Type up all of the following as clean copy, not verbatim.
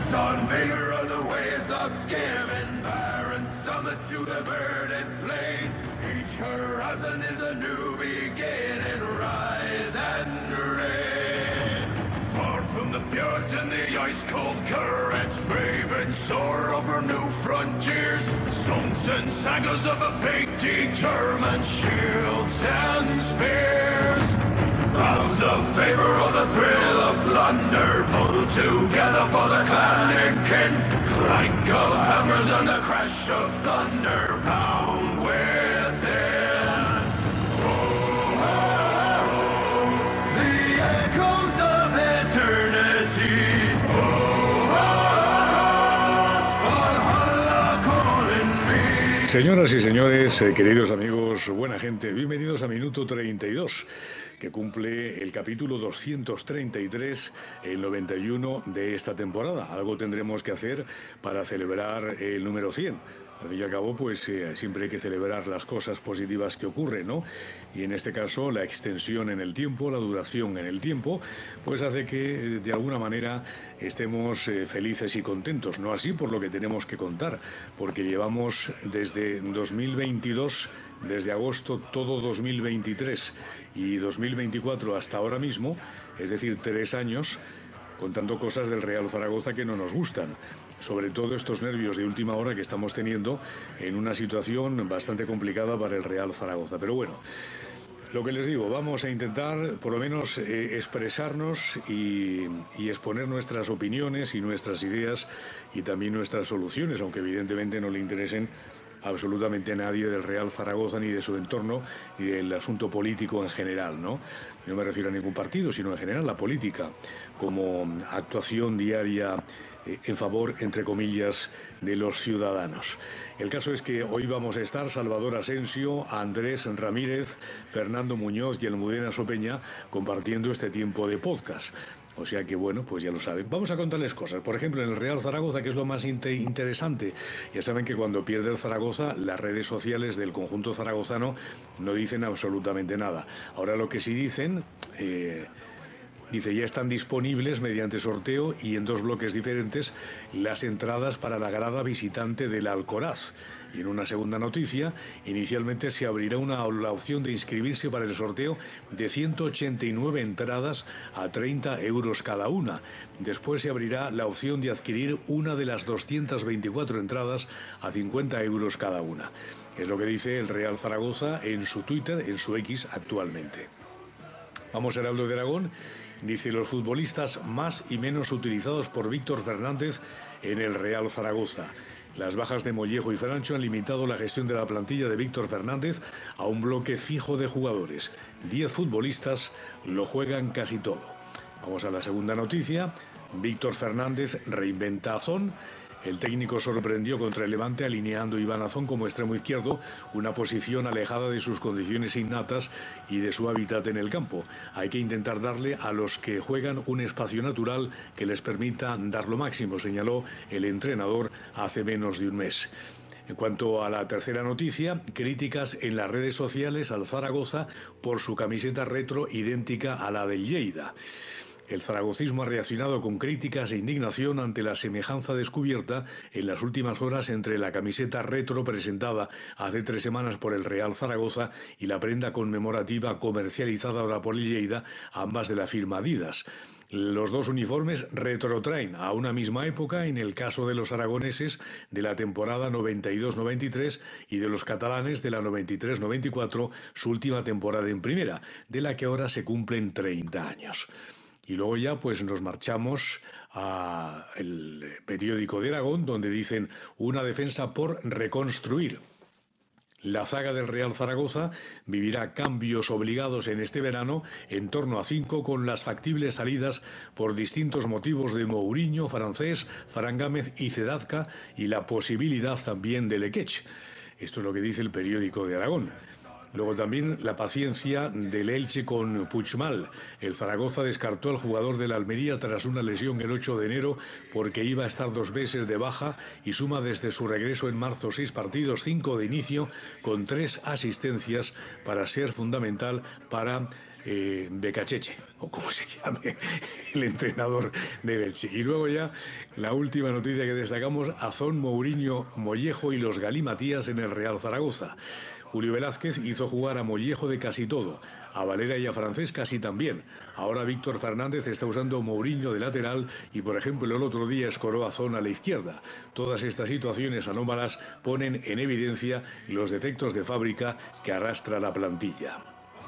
on favor of the waves of skimming barren summits to the verdant plains. Each horizon is a new beginning, rise and reign. Far from the fjords and the ice-cold currents, brave and soar over new frontiers, songs and sagas of a painted German, shields and spears. Vows of favor or the thrill of plunder, pulled together for the clan and kin. Clank of hammers and the crash of thunder, pound within. Oh, oh, oh, the echoes of eternity. Oh, oh, oh, calling me. Señoras y señores, queridos amigos, buena gente, bienvenidos a Minuto 32. Que cumple el capítulo 233, el 91 de esta temporada. Algo tendremos que hacer para celebrar el número 100. Al fin y al cabo, pues siempre hay que celebrar las cosas positivas que ocurren, ¿no? Y en este caso, la extensión en el tiempo, la duración en el tiempo, pues hace que de alguna manera estemos felices y contentos. No así por lo que tenemos que contar, porque llevamos desde 2022, desde agosto, todo 2023 y 2024 hasta ahora mismo, es decir, 3 años, contando cosas del Real Zaragoza que no nos gustan. Sobre todo estos nervios de última hora que estamos teniendo en una situación bastante complicada para el Real Zaragoza. Pero bueno, lo que les digo, vamos a intentar por lo menos expresarnos y exponer nuestras opiniones y nuestras ideas y también nuestras soluciones, aunque evidentemente no le interesen absolutamente a nadie del Real Zaragoza ni de su entorno ni del asunto político en general, ¿no? No me refiero a ningún partido, sino en general la política como actuación diaria en favor, entre comillas, de los ciudadanos. El caso es que hoy vamos a estar Salvador Asensio, Andrés Ramírez, Fernando Muñoz y Almudena Sopeña compartiendo este tiempo de podcast. O sea que bueno, pues ya lo saben. Vamos a contarles cosas. Por ejemplo, en el Real Zaragoza, que es lo más interesante. Ya saben que cuando pierde el Zaragoza, las redes sociales del conjunto zaragozano no dicen absolutamente nada. Ahora lo que sí dicen... Dice, ya están disponibles mediante sorteo y en 2 bloques diferentes las entradas para la grada visitante del Alcoraz. Y en una segunda noticia, inicialmente se abrirá la opción de inscribirse para el sorteo de 189 entradas a 30 euros cada una. Después se abrirá la opción de adquirir una de las 224 entradas a 50 euros cada una. Es lo que dice el Real Zaragoza en su Twitter, en su X actualmente. Vamos a Heraldo de Aragón. Dice, los futbolistas más y menos utilizados por Víctor Fernández en el Real Zaragoza. Las bajas de Mollejo y Francho han limitado la gestión de la plantilla de Víctor Fernández a un bloque fijo de jugadores. 10 futbolistas lo juegan casi todo. Vamos a la segunda noticia. Víctor Fernández reinventa a Azón. El técnico sorprendió contra el Levante alineando a Iván Azón como extremo izquierdo, una posición alejada de sus condiciones innatas y de su hábitat en el campo. Hay que intentar darle a los que juegan un espacio natural que les permita dar lo máximo, señaló el entrenador hace menos de un mes. En cuanto a la tercera noticia, críticas en las redes sociales al Zaragoza por su camiseta retro idéntica a la del Lleida. El zaragocismo ha reaccionado con críticas e indignación ante la semejanza descubierta en las últimas horas entre la camiseta retro presentada hace 3 semanas por el Real Zaragoza y la prenda conmemorativa comercializada ahora por el Lleida, ambas de la firma Adidas. Los 2 uniformes retrotraen a una misma época, en el caso de los aragoneses de la temporada 92-93 y de los catalanes de la 93-94, su última temporada en primera, de la que ahora se cumplen 30 años. Y luego ya pues nos marchamos al periódico de Aragón, donde dicen una defensa por reconstruir. La zaga del Real Zaragoza vivirá cambios obligados en este verano, en torno a 5, con las factibles salidas por distintos motivos de Mourinho, Francés, Fran Gámez y Cedazca, y la posibilidad también de Lequech. Esto es lo que dice el periódico de Aragón. Luego también la paciencia del Elche con Puigmal. El Zaragoza descartó al jugador de la Almería tras una lesión el 8 de enero porque iba a estar 2 meses de baja y suma desde su regreso en marzo 6 partidos, 5 de inicio, con 3 asistencias para ser fundamental para Becacheche, o como se llame el entrenador del Elche. Y luego ya la última noticia que destacamos: Azón, Mourinho, Mollejo y los galimatías en el Real Zaragoza. Julio Velázquez hizo jugar a Mollejo de casi todo, a Valera y a Francés casi también. Ahora Víctor Fernández está usando Mourinho de lateral y, por ejemplo, el otro día escoró a Azón a la izquierda. Todas estas situaciones anómalas ponen en evidencia los defectos de fábrica que arrastra la plantilla.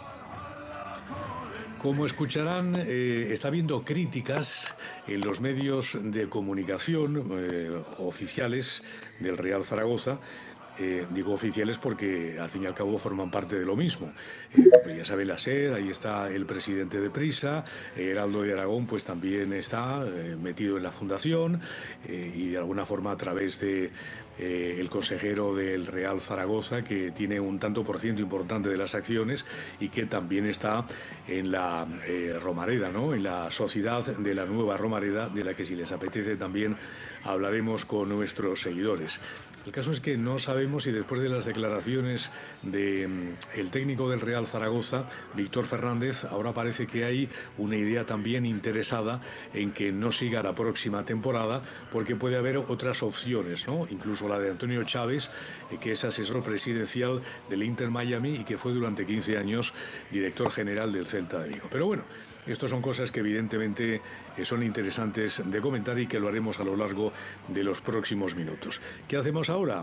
Como escucharán, está habiendo críticas en los medios de comunicación oficiales del Real Zaragoza. Digo oficiales porque al fin y al cabo forman parte de lo mismo. Pues ya sabe la SER, ahí está el presidente de Prisa, Heraldo de Aragón pues también está metido en la fundación y de alguna forma a través de el consejero del Real Zaragoza, que tiene un tanto por ciento importante de las acciones y que también está en la Romareda, ¿no? En la sociedad de la nueva Romareda, de la que, si les apetece, también hablaremos con nuestros seguidores. El caso es que no sabemos si después de las declaraciones del técnico del Real Zaragoza, Víctor Fernández, ahora parece que hay una idea también interesada en que no siga la próxima temporada, porque puede haber otras opciones, ¿no? Incluso la de Antonio Chávez, que es asesor presidencial del Inter Miami y que fue durante 15 años director general del Celta de Vigo. Pero bueno, estos son cosas que evidentemente son interesantes de comentar y que lo haremos a lo largo de los próximos minutos. ¿Qué hacemos ahora?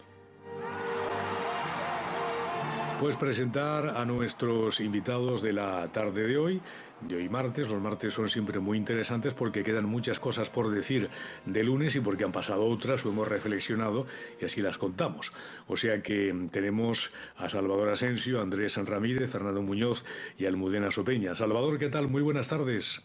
Pues presentar a nuestros invitados de la tarde de hoy martes. Los martes son siempre muy interesantes porque quedan muchas cosas por decir de lunes y porque han pasado otras o hemos reflexionado y así las contamos. O sea que tenemos a Salvador Asensio, Andrés Ramírez, Fernando Muñoz y Almudena Sopeña. Salvador, ¿qué tal? Muy buenas tardes.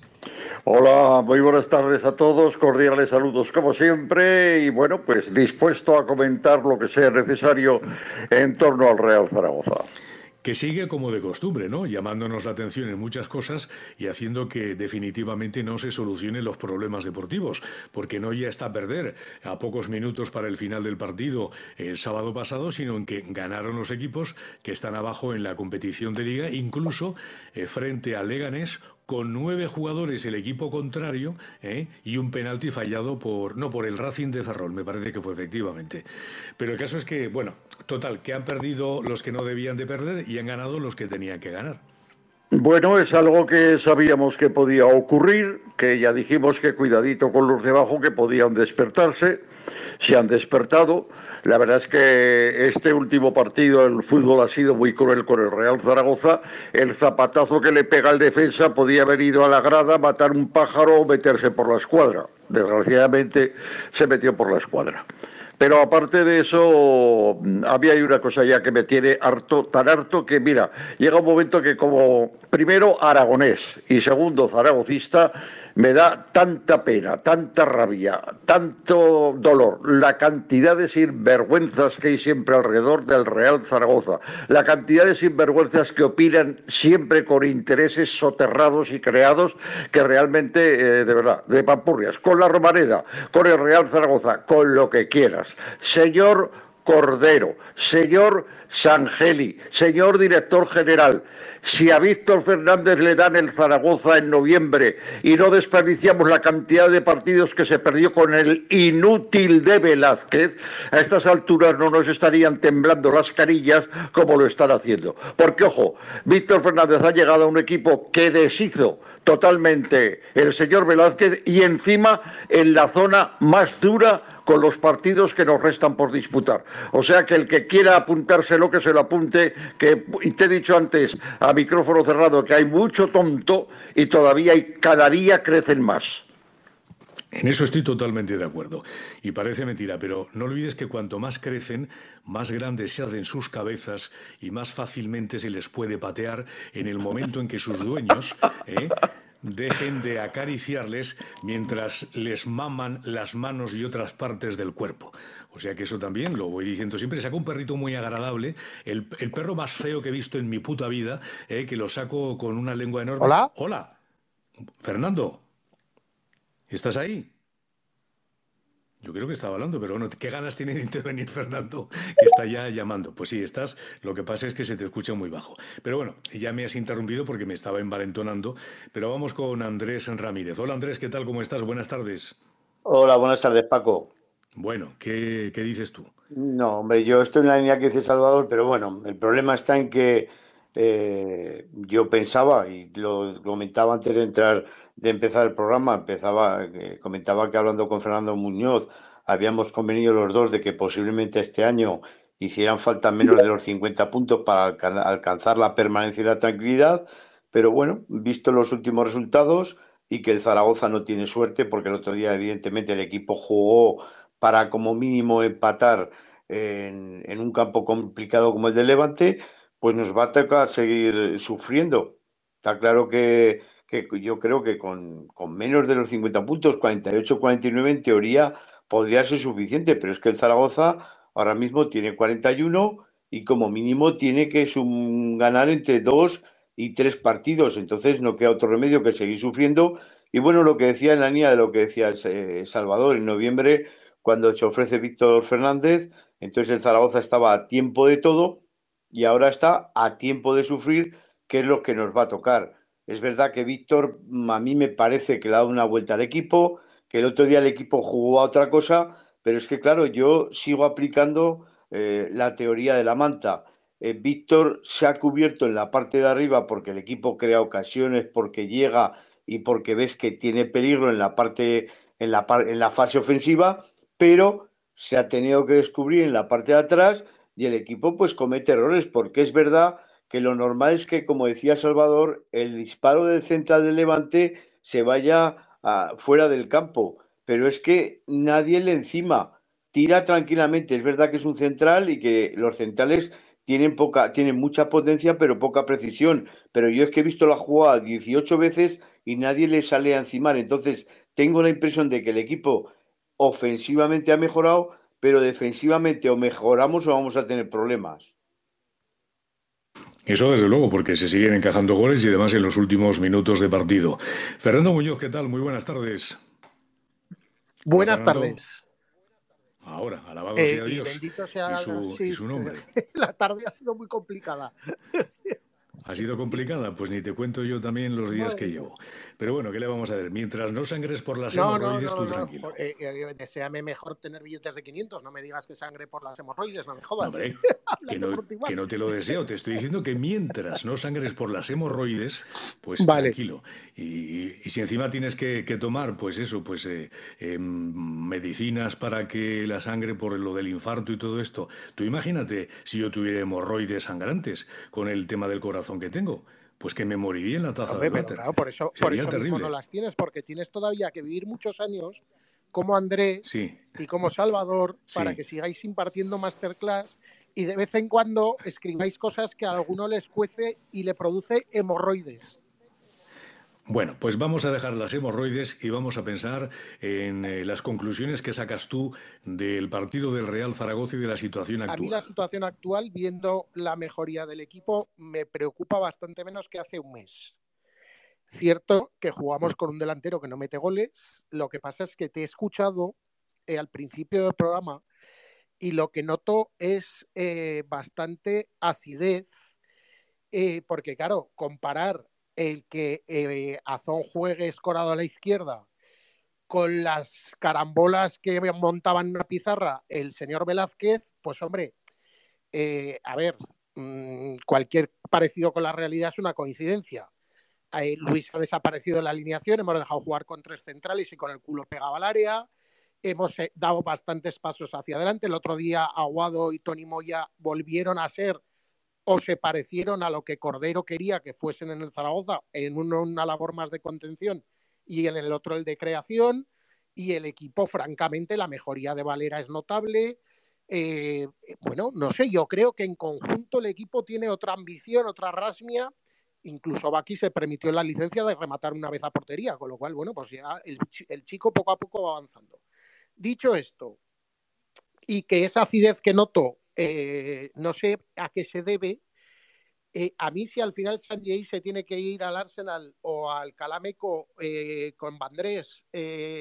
Hola, muy buenas tardes a todos, cordiales saludos como siempre y bueno, pues dispuesto a comentar lo que sea necesario en torno al Real Zaragoza. Que sigue como de costumbre, ¿no? Llamándonos la atención en muchas cosas y haciendo que definitivamente no se solucionen los problemas deportivos, porque no ya está a perder a pocos minutos para el final del partido el sábado pasado, sino en que ganaron los equipos que están abajo en la competición de liga, incluso frente al Leganés, con 9 jugadores el equipo contrario, y un penalti fallado por el Racing de Ferrol, me parece que fue efectivamente. Pero el caso es que, bueno, total, que han perdido los que no debían de perder y han ganado los que tenían que ganar. Bueno, es algo que sabíamos que podía ocurrir, que ya dijimos que cuidadito con los de abajo que podían despertarse, se han despertado. La verdad es que este último partido el fútbol ha sido muy cruel con el Real Zaragoza. El zapatazo que le pega al defensa podía haber ido a la grada, matar un pájaro o meterse por la escuadra. Desgraciadamente se metió por la escuadra. Pero aparte de eso, había una cosa ya que me tiene harto, tan harto que, mira, llega un momento que como primero aragonés y segundo zaragocista, me da tanta pena, tanta rabia, tanto dolor, la cantidad de sinvergüenzas que hay siempre alrededor del Real Zaragoza, la cantidad de sinvergüenzas que opinan siempre con intereses soterrados y creados que realmente, de verdad, de pampurrias, con la Romareda, con el Real Zaragoza, con lo que quieras. Señor Cordero, señor Sangeli, señor director general, si a Víctor Fernández le dan el Zaragoza en noviembre y no desperdiciamos la cantidad de partidos que se perdió con el inútil de Velázquez, a estas alturas no nos estarían temblando las carillas como lo están haciendo. Porque, ojo, Víctor Fernández ha llegado a un equipo que deshizo totalmente el señor Velázquez y encima en la zona más dura con los partidos que nos restan por disputar. O sea que el que quiera apuntárselo, que se lo apunte, que te he dicho antes a micrófono cerrado que hay mucho tonto y todavía cada día crecen más. En eso estoy totalmente de acuerdo. Y parece mentira, pero no olvides que cuanto más crecen, más grandes se hacen sus cabezas y más fácilmente se les puede patear en el momento en que sus dueños dejen de acariciarles mientras les maman las manos y otras partes del cuerpo. O sea que eso también lo voy diciendo siempre. Saco un perrito muy agradable, el perro más feo que he visto en mi puta vida, que lo saco con una lengua enorme. ¿Hola? Hola, Fernando. ¿Estás ahí? Yo creo que estaba hablando, pero bueno, qué ganas tiene de intervenir Fernando, que está ya llamando. Pues sí, estás, lo que pasa es que se te escucha muy bajo. Pero bueno, ya me has interrumpido porque me estaba envalentonando, pero vamos con Andrés Ramírez. Hola Andrés, ¿qué tal? ¿Cómo estás? Buenas tardes. Hola, buenas tardes, Paco. Bueno, ¿qué dices tú? No, hombre, yo estoy en la línea que dice Salvador, pero bueno, el problema está en que yo pensaba, y lo comentaba antes de entrar, de empezar el programa, comentaba que hablando con Fernando Muñoz, habíamos convenido los dos de que posiblemente este año hicieran falta menos de los 50 puntos para alcanzar la permanencia y la tranquilidad, pero bueno, visto los últimos resultados y que el Zaragoza no tiene suerte, porque el otro día evidentemente el equipo jugó para como mínimo empatar en un campo complicado como el de Levante, pues nos va a tocar seguir sufriendo. Está claro que yo creo que con menos de los 50 puntos, 48, 49 en teoría podría ser suficiente, pero es que el Zaragoza ahora mismo tiene 41 y como mínimo tiene que ganar entre 2 y 3 partidos, entonces no queda otro remedio que seguir sufriendo. Y bueno, lo que decía en la línea de lo que decía Salvador en noviembre, cuando se ofrece Víctor Fernández, entonces el Zaragoza estaba a tiempo de todo y ahora está a tiempo de sufrir, que es lo que nos va a tocar. Es verdad que Víctor, a mí me parece que le ha dado una vuelta al equipo, que el otro día el equipo jugó a otra cosa, pero es que claro, yo sigo aplicando la teoría de la manta. Víctor se ha cubierto en la parte de arriba porque el equipo crea ocasiones, porque llega y porque ves que tiene peligro en la parte, en la fase ofensiva, pero se ha tenido que descubrir en la parte de atrás y el equipo pues comete errores, porque es verdad que lo normal es que, como decía Salvador, el disparo del central del Levante se vaya fuera del campo, pero es que nadie le encima, tira tranquilamente, es verdad que es un central y que los centrales tienen mucha potencia pero poca precisión, pero yo es que he visto la jugada 18 veces y nadie le sale a encimar, entonces tengo la impresión de que el equipo ofensivamente ha mejorado, pero defensivamente o mejoramos o vamos a tener problemas. Eso desde luego, porque se siguen encajando goles y además en los últimos minutos de partido. Fernando Muñoz, ¿qué tal? Muy buenas tardes. Hola Buenas Fernando. tardes. Ahora, alabado sea Y Dios bendito y sea, su, y sí, su nombre. la tarde ha sido muy complicada. ¿Ha sido complicada? Pues ni te cuento yo también los días Madre que mía. llevo. Pero bueno, ¿qué le vamos a ver? Mientras no sangres por las No, no, hemorroides, no, tú no. tranquilo. Deséame mejor tener billetes de 500. No me digas que sangre por las hemorroides, no me No, jodas. hombre, que Hablando no, por ti que mal. no te lo deseo. Te estoy diciendo que mientras no sangres por las hemorroides, pues Vale. tranquilo. Y si encima tienes que tomar, pues eso, pues medicinas para que la sangre por lo del infarto y todo esto. Tú imagínate si yo tuviera hemorroides sangrantes con el tema del corazón que tengo. Pues que me moriría en la taza Hombre, del pero váter. claro, por Sería eso mismo no terrible. las tienes, porque tienes todavía que vivir muchos años como Andrés Sí, y como Salvador para que sí. sigáis impartiendo masterclass y de vez en cuando escribáis cosas que a alguno les cuece y le produce hemorroides. Bueno, pues vamos a dejar las hemorroides y vamos a pensar en las conclusiones que sacas tú del partido del Real Zaragoza y de la situación A mí la actual. situación actual, viendo la mejoría del equipo, me preocupa bastante menos que hace un mes. Cierto que jugamos con un delantero que no mete goles, lo que pasa es que te he escuchado al principio del programa y lo que noto es bastante acidez, porque claro, comparar el que Azón juegue escorado a la izquierda con las carambolas que montaban en una pizarra el señor Velázquez, pues hombre, a ver, cualquier parecido con la realidad es una coincidencia. Luis ha desaparecido de la alineación, hemos dejado jugar con 3 centrales y con el culo pegado al área. Hemos dado bastantes pasos hacia adelante. El otro día Aguado y Tony Moya volvieron a ser o se parecieron a lo que Cordero quería que fuesen en el Zaragoza, en uno una labor más de contención y en el otro el de creación. Y el equipo, francamente, la mejoría de Valera es notable. Bueno, no sé, yo creo que en conjunto el equipo tiene otra ambición, otra rasmia. Incluso Baki se permitió la licencia de rematar una vez a portería, con lo cual, bueno, pues ya el chico poco a poco va avanzando. Dicho esto, y que esa acidez que noto, no sé a qué se debe, a mí si al final Sanjay se tiene que ir al Arsenal o al Calameco con Vandrés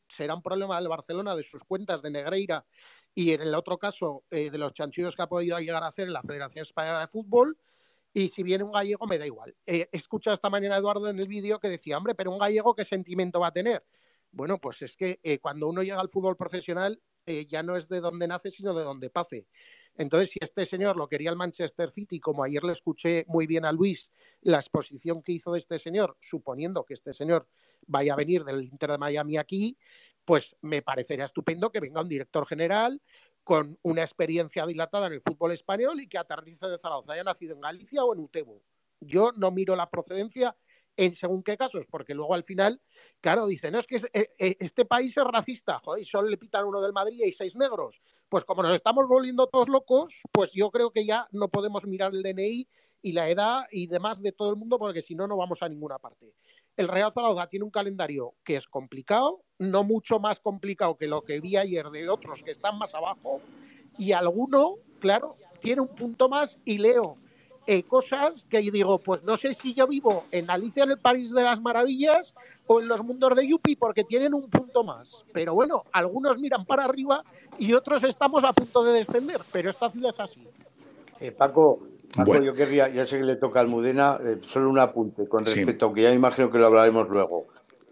será un problema del Barcelona, de sus cuentas de Negreira y en el otro caso de los chanchullos que ha podido llegar a hacer en la Federación Española de Fútbol. Y si viene un gallego me da igual. He escuchado esta mañana a Eduardo en el vídeo que decía, hombre, pero un gallego ¿qué sentimiento va a tener? Bueno, pues es que cuando uno llega al fútbol profesional ya no es de donde nace, sino de donde pase. Entonces, si este señor lo quería el Manchester City, como ayer le escuché muy bien a Luis, la exposición que hizo de este señor, suponiendo que este señor vaya a venir del Inter de Miami aquí, pues me parecería estupendo que venga un director general con una experiencia dilatada en el fútbol español y que aterrice de Zaragoza, haya nacido en Galicia o en Utebo. Yo no miro la procedencia en según qué casos, porque luego al final, claro, dicen, no, es que este país es racista, joder, y solo le pitan uno del Madrid y 6 negros. Pues como nos estamos volviendo todos locos, pues yo creo que ya no podemos mirar el DNI y la edad y demás de todo el mundo, porque si no, no vamos a ninguna parte. El Real Zaragoza tiene un calendario que es complicado, no mucho más complicado que lo que vi ayer de otros que están más abajo, y alguno, claro, tiene un punto más y leo cosas que yo digo, pues no sé si yo vivo en Alicia en el País de las Maravillas o en los mundos de Yuppie, porque tienen un punto más. Pero bueno, algunos miran para arriba y otros estamos a punto de descender, pero esta ciudad es así. Paco, Bueno. yo querría, ya sé que le toca a Almudena, solo un apunte con Sí. respecto, aunque ya imagino que lo hablaremos luego.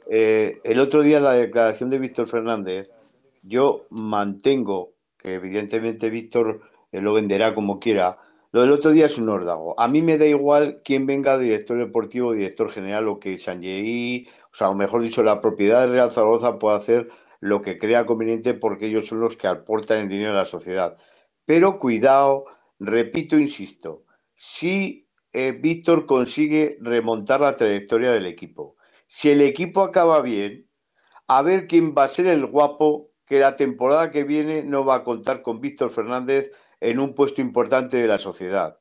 El otro día, la declaración de Víctor Fernández, yo mantengo que evidentemente Víctor lo venderá como quiera. Lo del otro día es un órdago. A mí me da igual quién venga de director deportivo o director general o que Sanjei, o sea, o mejor dicho, la propiedad de Real Zaragoza pueda hacer lo que crea conveniente porque ellos son los que aportan el dinero a la sociedad. Pero cuidado, repito, insisto, si Víctor consigue remontar la trayectoria del equipo, si el equipo acaba bien, a ver quién va a ser el guapo que la temporada que viene no va a contar con Víctor Fernández en un puesto importante de la sociedad.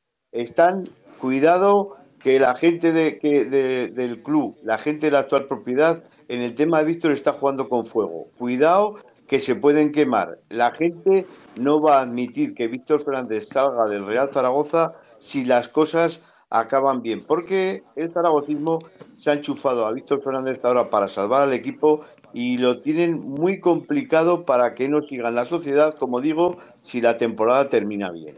Cuidado que la gente del club, la gente de la actual propiedad, en el tema de Víctor está jugando con fuego. Cuidado que se pueden quemar. La gente no va a admitir que Víctor Fernández salga del Real Zaragoza si las cosas acaban bien, porque el zaragocismo se ha enchufado a Víctor Fernández ahora para salvar al equipo y lo tienen muy complicado para que no sigan la sociedad, como digo, si la temporada termina bien.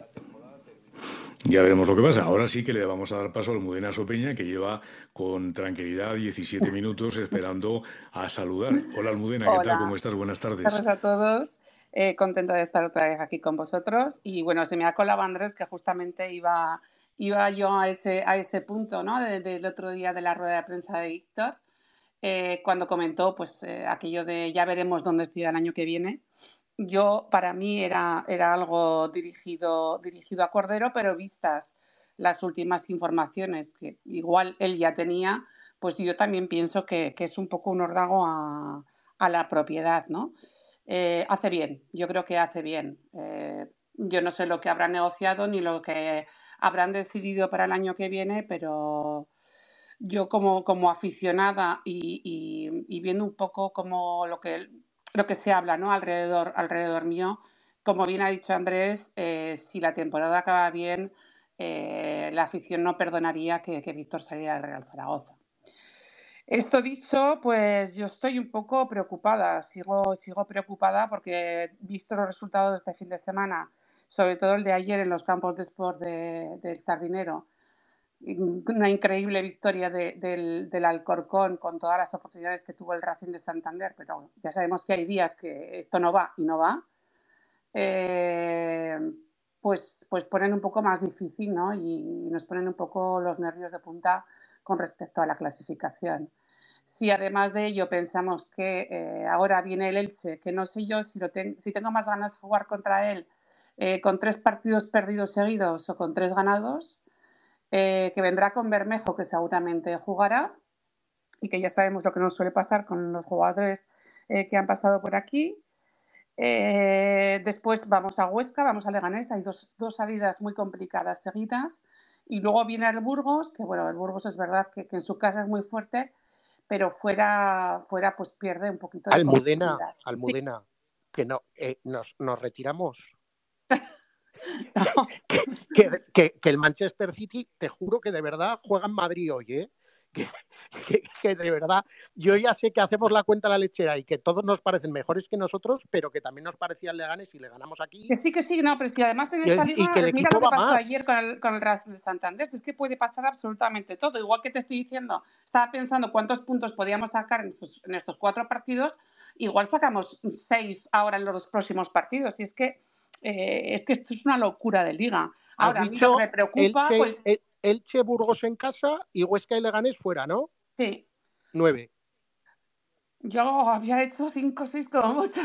Ya veremos lo que pasa. Ahora sí que le vamos a dar paso a Almudena Sopeña, que lleva con tranquilidad 17 minutos esperando a saludar. Hola Almudena, ¿qué tal? ¿Cómo estás? Buenas tardes. Buenas tardes a todos. Contenta de estar otra vez aquí con vosotros. Y bueno, se me ha colado Andrés, que justamente iba yo a ese punto, ¿no? Del otro día de la rueda de prensa de Víctor, cuando comentó pues aquello de ya veremos dónde estoy el año que viene. Para mí era algo dirigido a Cordero, pero vistas las últimas informaciones que igual él ya tenía, pues yo también pienso que es un poco un órdago a la propiedad, ¿no? Hace bien, yo creo que hace bien. Yo no sé lo que habrán negociado ni lo que habrán decidido para el año que viene, pero yo como aficionada y viendo un poco como lo que se habla, ¿no? alrededor mío, como bien ha dicho Andrés, si la temporada acaba bien, la afición no perdonaría que Víctor saliera del Real Zaragoza. Esto dicho, pues yo estoy un poco preocupada, sigo preocupada porque visto los resultados de este fin de semana, sobre todo el de ayer en los campos de sport del Sardinero, una increíble victoria del Alcorcón con todas las oportunidades que tuvo el Racing de Santander, pero ya sabemos que hay días que esto no va y no va, pues ponen un poco más difícil, ¿no? Y nos ponen un poco los nervios de punta con respecto a la clasificación. Si además de ello pensamos que ahora viene el Elche, que no sé yo si tengo más ganas de jugar contra él con 3 partidos perdidos seguidos o con 3 ganados, que vendrá con Bermejo, que seguramente jugará, y que ya sabemos lo que nos suele pasar con los jugadores que han pasado por aquí. Después vamos a Huesca, vamos a Leganés, hay dos salidas muy complicadas seguidas, y luego viene el Burgos, que bueno, el Burgos es verdad que en su casa es muy fuerte, pero fuera pues pierde un poquito de Almudena, sí. que no, nos retiramos. No. que el Manchester City, te juro que de verdad juega en Madrid hoy, ¿eh? que de verdad, yo ya sé que hacemos la cuenta a la lechera y que todos nos parecen mejores que nosotros, pero que también nos parecía Leganés y le ganamos aquí. Que sí, no, pero si además en Y, esta y que liga, el mira lo equipo que va pasó más. ayer con el Real de Santander, es que puede pasar absolutamente todo. Igual que te estoy diciendo, estaba pensando cuántos puntos podíamos sacar en estos 4 partidos, igual sacamos 6 ahora en los próximos partidos. Y es que esto es una locura de liga. Ahora, a mí lo que me preocupa, pues Elche, Burgos en casa y Huesca y Leganés fuera, ¿no? sí. 9. Yo había hecho 5 o 6 como mucho.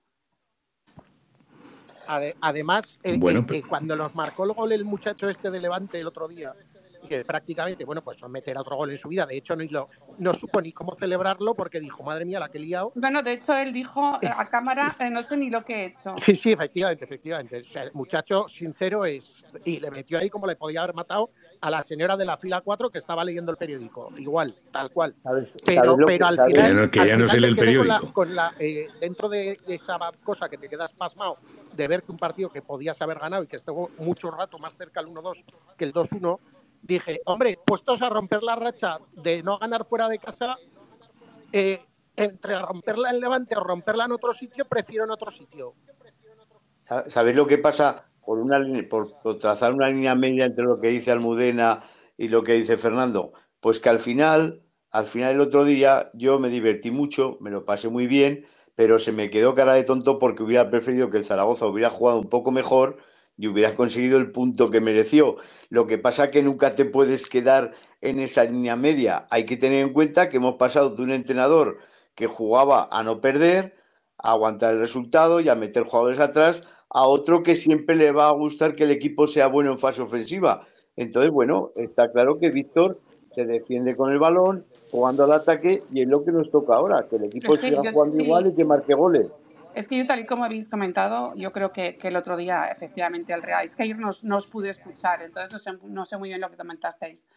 Además, Bueno, cuando nos marcó el gol el muchacho este de Levante el otro día, que prácticamente, bueno, pues meter otro gol en su vida, de hecho no supo ni cómo celebrarlo porque dijo, madre mía, la que he liado. Bueno, de hecho él dijo a cámara, no sé ni lo que he hecho. Sí, efectivamente. O sea, el muchacho sincero es, y le metió ahí como le podía haber matado a la señora de la fila 4 que estaba leyendo el periódico, igual, tal cual. Pero al final, que ya no se lee el periódico. Dentro de esa cosa que te quedas pasmado de ver que un partido que podías haber ganado y que estuvo mucho rato más cerca el 1-2 que el 2-1, dije, hombre, puestos a romper la racha de no ganar fuera de casa, entre romperla en Levante o romperla en otro sitio, prefiero en otro sitio. ¿Sabéis lo que pasa? Por trazar una línea media entre lo que dice Almudena y lo que dice Fernando, pues que al final el otro día yo me divertí mucho, me lo pasé muy bien, pero se me quedó cara de tonto porque hubiera preferido que el Zaragoza hubiera jugado un poco mejor y hubiera conseguido el punto que mereció. Lo que pasa es que nunca te puedes quedar en esa línea media. Hay que tener en cuenta que hemos pasado de un entrenador que jugaba a no perder, a aguantar el resultado y a meter jugadores atrás, a otro que siempre le va a gustar que el equipo sea bueno en fase ofensiva. Entonces, bueno, está claro que Víctor se defiende con el balón, jugando al ataque, y es lo que nos toca ahora, que el equipo siga jugando igual y que marque goles. Es que yo, tal y como habéis comentado, yo creo que el otro día, efectivamente, el Real, es que ayer no os pude escuchar, entonces no sé muy bien lo que comentasteis.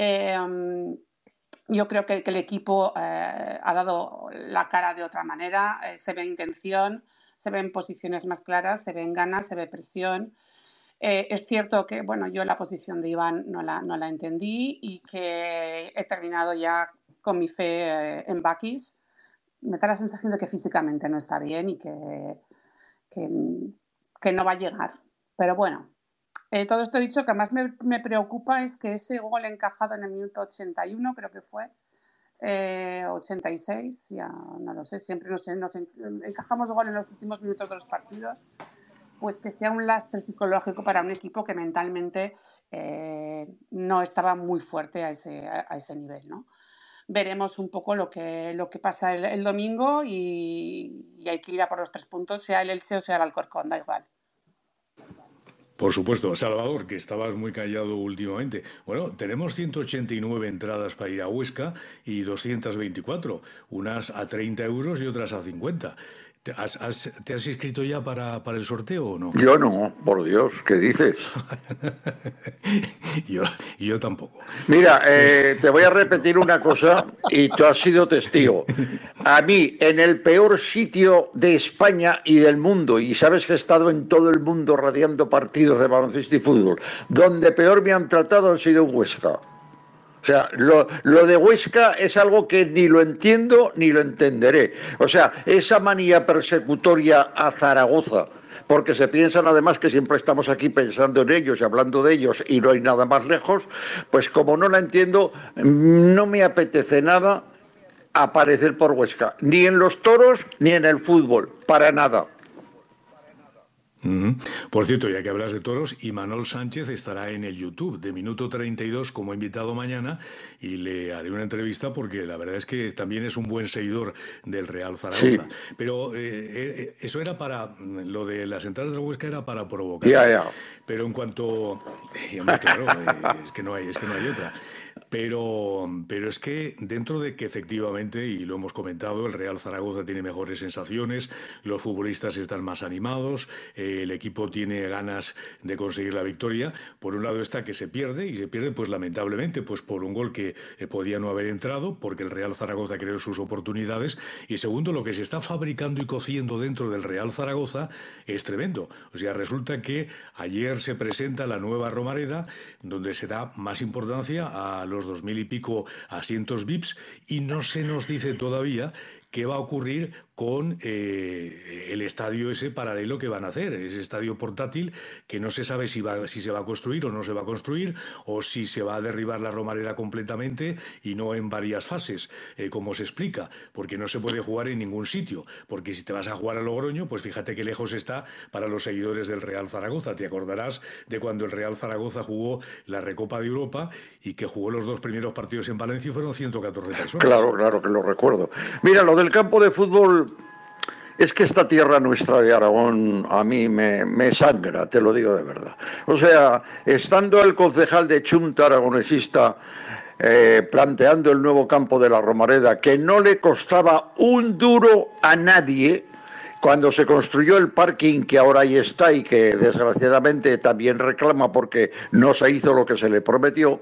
Yo creo que el equipo ha dado la cara de otra manera, se ve intención, se ven posiciones más claras, se ven ganas, se ve presión. Es cierto que, bueno, yo la posición de Iván no la entendí y que he terminado ya con mi fe en Bakis. Me da la sensación de que físicamente no está bien y que no va a llegar. Pero bueno, todo esto dicho, que más me preocupa es que ese gol encajado en el minuto 81, creo que fue, 86, ya no lo sé, siempre nos encajamos gol en los últimos minutos de los partidos, pues que sea un lastre psicológico para un equipo que mentalmente no estaba muy fuerte a ese nivel, ¿no? Veremos un poco lo que pasa el domingo y hay que ir a por los 3 puntos, sea el Elche o sea el Alcorcón, da igual. Por supuesto. Salvador, que estabas muy callado últimamente. Bueno, tenemos 189 entradas para ir a Huesca y 224, unas a 30 euros y otras a 50. ¿Te has inscrito ya para el sorteo o no? Yo no, por Dios, ¿qué dices? yo tampoco. Mira, te voy a repetir una cosa y tú has sido testigo. A mí, en el peor sitio de España y del mundo, y sabes que he estado en todo el mundo radiando partidos de baloncesto y fútbol, donde peor me han tratado han sido en Huesca. O sea, lo de Huesca es algo que ni lo entiendo ni lo entenderé. O sea, esa manía persecutoria a Zaragoza, porque se piensan además que siempre estamos aquí pensando en ellos y hablando de ellos y no hay nada más lejos, pues como no la entiendo, no me apetece nada aparecer por Huesca, ni en los toros ni en el fútbol, para nada. Por cierto, ya que hablas de toros, Imanol Sánchez estará en el YouTube de Minuto 32 como invitado mañana y le haré una entrevista porque la verdad es que también es un buen seguidor del Real Zaragoza. Sí. Pero eso era para, lo de las entradas de Huesca era para provocar. Ya. Pero en cuanto, claro, es que no hay otra. Pero es que dentro de que efectivamente, y lo hemos comentado, el Real Zaragoza tiene mejores sensaciones, los futbolistas están más animados, el equipo equipo tiene ganas de conseguir la victoria. Por un lado está que se pierde, y se pierde pues lamentablemente pues por un gol que podía no haber entrado, porque el Real Zaragoza creó sus oportunidades. Y segundo, lo que se está fabricando y cociendo dentro del Real Zaragoza es tremendo. O sea, resulta que ayer se presenta la nueva Romareda, donde se da más importancia a los 2000 y pico asientos VIPs, y no se nos dice todavía qué va a ocurrir con el estadio ese paralelo que van a hacer, ese estadio portátil que no se sabe si se va a construir o no se va a construir, o si se va a derribar la Romareda completamente y no en varias fases, como se explica, porque no se puede jugar en ningún sitio, porque si te vas a jugar a Logroño, pues fíjate qué lejos está para los seguidores del Real Zaragoza. Te acordarás de cuando el Real Zaragoza jugó la Recopa de Europa y que jugó los 2 primeros partidos en Valencia y fueron 114 personas. Claro, claro que lo recuerdo. Mira, lo del campo de fútbol, es que esta tierra nuestra de Aragón a mí me sangra, te lo digo de verdad. O sea, estando el concejal de Chunta aragonesista planteando el nuevo campo de la Romareda, que no le costaba un duro a nadie, cuando se construyó el parking que ahora ahí está y que desgraciadamente también reclama porque no se hizo lo que se le prometió,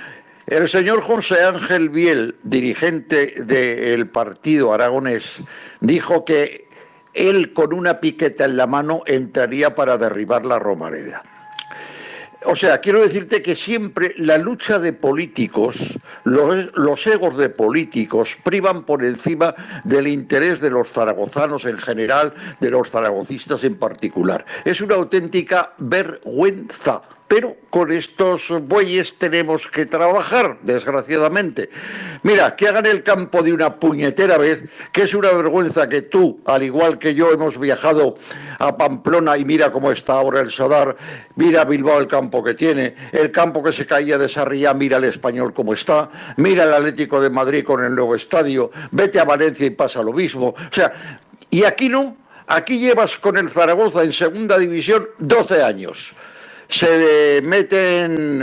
el señor José Ángel Biel, dirigente del partido aragonés, dijo que él con una piqueta en la mano entraría para derribar la Romareda. O sea, quiero decirte que siempre la lucha de políticos, los egos de políticos privan por encima del interés de los zaragozanos en general, de los zaragocistas en particular. Es una auténtica vergüenza. Pero con estos bueyes tenemos que trabajar, desgraciadamente. Mira, que hagan el campo de una puñetera vez, que es una vergüenza que tú, al igual que yo, hemos viajado a Pamplona y mira cómo está ahora el Sadar, mira Bilbao el campo que tiene, el campo que se caía de Sarriá, mira el Español cómo está, mira el Atlético de Madrid con el nuevo estadio, vete a Valencia y pasa lo mismo. O sea, y aquí no, aquí llevas con el Zaragoza en segunda división 12 años. Se meten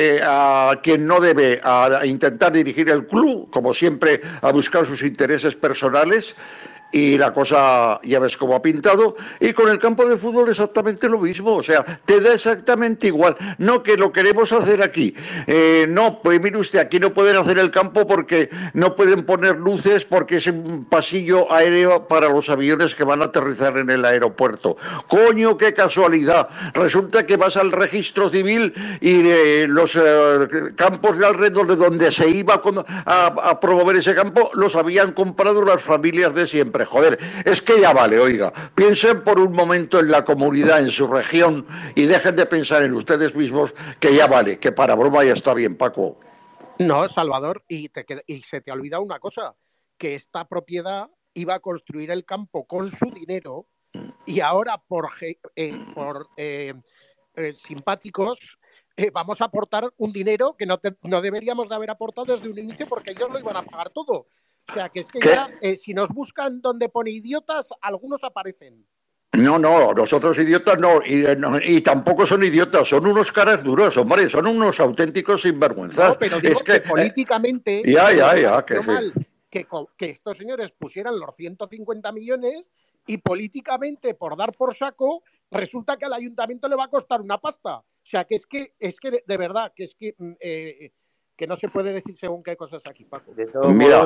a quien no debe a intentar dirigir el club, como siempre, a buscar sus intereses personales, y la cosa ya ves cómo ha pintado, y con el campo de fútbol exactamente lo mismo, o sea, te da exactamente igual, no que lo queremos hacer aquí, no, pues mire usted, aquí no pueden hacer el campo porque no pueden poner luces porque es un pasillo aéreo para los aviones que van a aterrizar en el aeropuerto. Coño, qué casualidad, resulta que vas al registro civil y los campos de alrededor de donde se iba a promover ese campo los habían comprado las familias de siempre. Joder, es que ya vale, oiga, piensen por un momento en la comunidad, en su región, y dejen de pensar en ustedes mismos, que ya vale, que para broma ya está bien, Paco. No, Salvador, y se te ha olvidado una cosa, que esta propiedad iba a construir el campo con su dinero y ahora por simpáticos vamos a aportar un dinero que no deberíamos de haber aportado desde un inicio porque ellos lo iban a pagar todo. O sea, que es que ya, si nos buscan donde pone idiotas, algunos aparecen. No, nosotros idiotas no, y tampoco son idiotas, son unos caras duros, hombre, son unos auténticos sinvergüenzas. No, pero digo que políticamente que mal que estos señores pusieran los 150 millones y políticamente, por dar por saco, resulta que al ayuntamiento le va a costar una pasta. O sea, que es que de verdad, que es que no se puede decir según qué cosas aquí, Paco. Mira,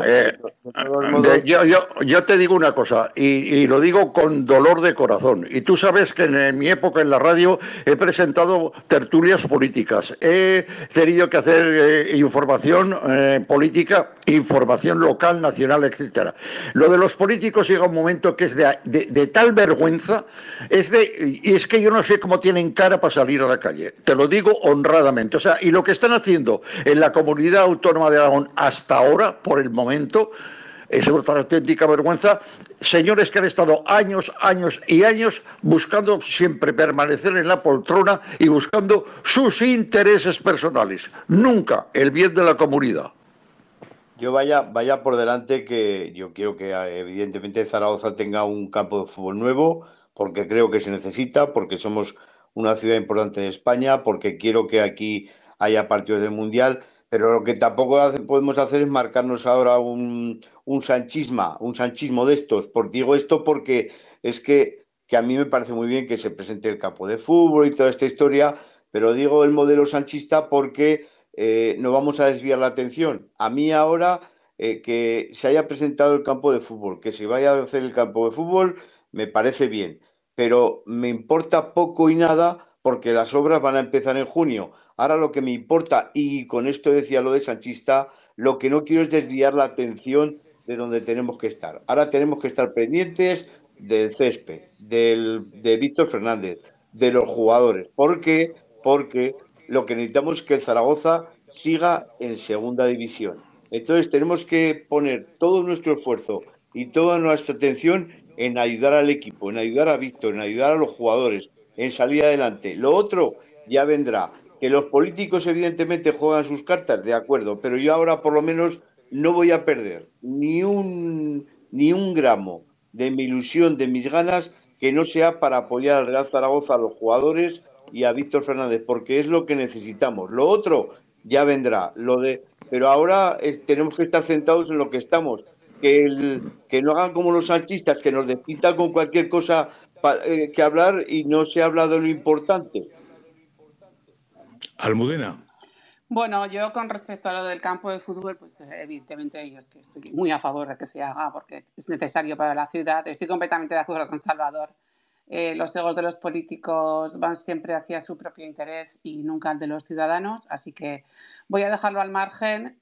yo te digo una cosa, y lo digo con dolor de corazón. Y tú sabes que en mi época en la radio he presentado tertulias políticas. He tenido que hacer información política, información local, nacional, etcétera. Lo de los políticos llega un momento que es de tal vergüenza, y es que yo no sé cómo tienen cara para salir a la calle. Te lo digo honradamente. O sea, y lo que están haciendo en la Comunidad Autónoma de Aragón hasta ahora, por el momento, es una auténtica vergüenza. Señores que han estado años y años buscando siempre permanecer en la poltrona y buscando sus intereses personales, nunca el bien de la comunidad. Yo vaya por delante que yo quiero que evidentemente Zaragoza tenga un campo de fútbol nuevo, porque creo que se necesita, porque somos una ciudad importante de España, porque quiero que aquí haya partidos del Mundial. Pero lo que tampoco podemos hacer es marcarnos ahora un sanchismo de estos. Digo esto porque es que que a mí me parece muy bien que se presente el campo de fútbol y toda esta historia, pero digo el modelo sanchista porque no vamos a desviar la atención. A mí ahora que se haya presentado el campo de fútbol, que se vaya a hacer el campo de fútbol, me parece bien, pero me importa poco y nada porque las obras van a empezar en junio. Ahora lo que me importa, y con esto decía lo de sanchista, lo que no quiero es desviar la atención de donde tenemos que estar. Ahora tenemos que estar pendientes del césped, de Víctor Fernández, de los jugadores. ¿Por qué? Porque lo que necesitamos es que el Zaragoza siga en segunda división. Entonces tenemos que poner todo nuestro esfuerzo y toda nuestra atención en ayudar al equipo, en ayudar a Víctor, en ayudar a los jugadores, en salir adelante. Lo otro ya vendrá. Que los políticos evidentemente juegan sus cartas, de acuerdo, pero yo ahora por lo menos no voy a perder ni un gramo de mi ilusión, de mis ganas, que no sea para apoyar al Real Zaragoza, a los jugadores y a Víctor Fernández, porque es lo que necesitamos. Lo otro ya vendrá, pero ahora tenemos que estar centrados en lo que estamos. Que no hagan como los sanchistas, que nos despistan con cualquier cosa que hablar y no se habla de lo importante. Almudena. Bueno, yo con respecto a lo del campo de fútbol, pues evidentemente yo estoy muy a favor de que se haga porque es necesario para la ciudad. Estoy completamente de acuerdo con Salvador. Los egos de los políticos van siempre hacia su propio interés y nunca al de los ciudadanos, así que voy a dejarlo al margen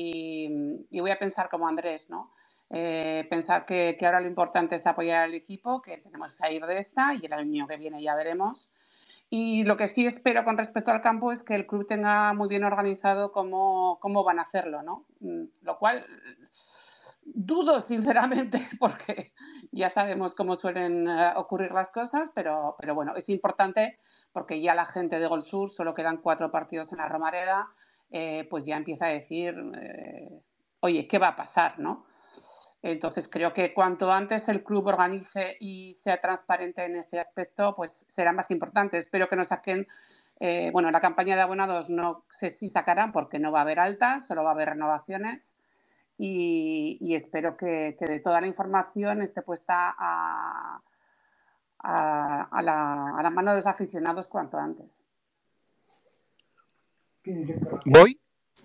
y voy a pensar como Andrés, ¿no? Pensar que ahora lo importante es apoyar al equipo, que tenemos que salir de esta y el año que viene ya veremos. Y lo que sí espero con respecto al campo es que el club tenga muy bien organizado cómo van a hacerlo, ¿no? Lo cual dudo sinceramente porque ya sabemos cómo suelen ocurrir las cosas, pero bueno, es importante porque ya la gente de Gol Sur, solo quedan 4 partidos en la Romareda, pues ya empieza a decir, oye, ¿qué va a pasar, no? Entonces creo que cuanto antes el club organice y sea transparente en ese aspecto, pues será más importante. Espero que nos saquen, bueno, la campaña de abonados no sé si sacarán porque no va a haber altas, solo va a haber renovaciones y espero que de toda la información esté puesta a la mano de los aficionados cuanto antes. ¿Voy?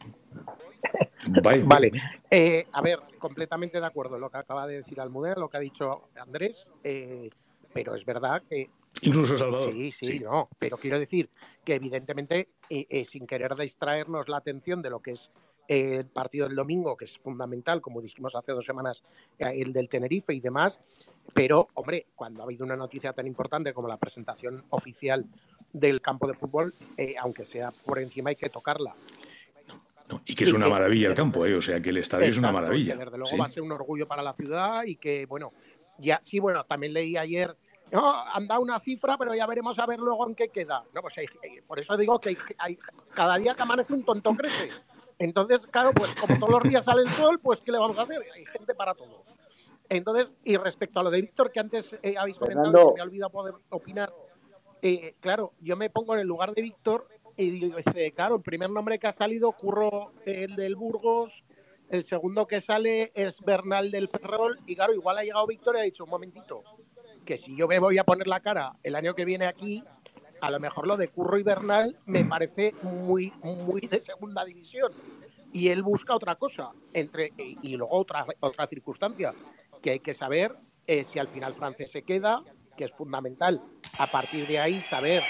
Bye. Vale, a ver, completamente de acuerdo en lo que acaba de decir Almudena, lo que ha dicho Andrés, pero es verdad que... Incluso Salvador. Sí, no, pero quiero decir que evidentemente, sin querer distraernos la atención de lo que es el partido del domingo, que es fundamental, como dijimos hace 2 semanas, el del Tenerife y demás, pero, hombre, cuando ha habido una noticia tan importante como la presentación oficial del campo de fútbol, aunque sea por encima hay que tocarla. No, y que es una maravilla el campo, o sea que el estadio es una maravilla. Que desde luego va a ser un orgullo para la ciudad y que, bueno, también leí ayer, no, han dado una cifra, pero ya veremos a ver luego en qué queda. No, pues por eso digo que hay, cada día que amanece un tonto crece. Entonces, claro, pues como todos los días sale el sol, pues ¿qué le vamos a hacer? Hay gente para todo. Entonces, y respecto a lo de Víctor, que antes habéis comentado y se me ha olvidado poder opinar, claro, yo me pongo en el lugar de Víctor y dice, claro, el primer nombre que ha salido, Curro, el del Burgos, el segundo que sale es Bernal del Ferrol, y claro, igual ha llegado Víctor y ha dicho, un momentito, que si yo me voy a poner la cara el año que viene aquí, a lo mejor lo de Curro y Bernal me parece muy, muy de segunda división. Y él busca otra cosa, y luego otra circunstancia, que hay que saber si al final Francés se queda, que es fundamental, a partir de ahí saber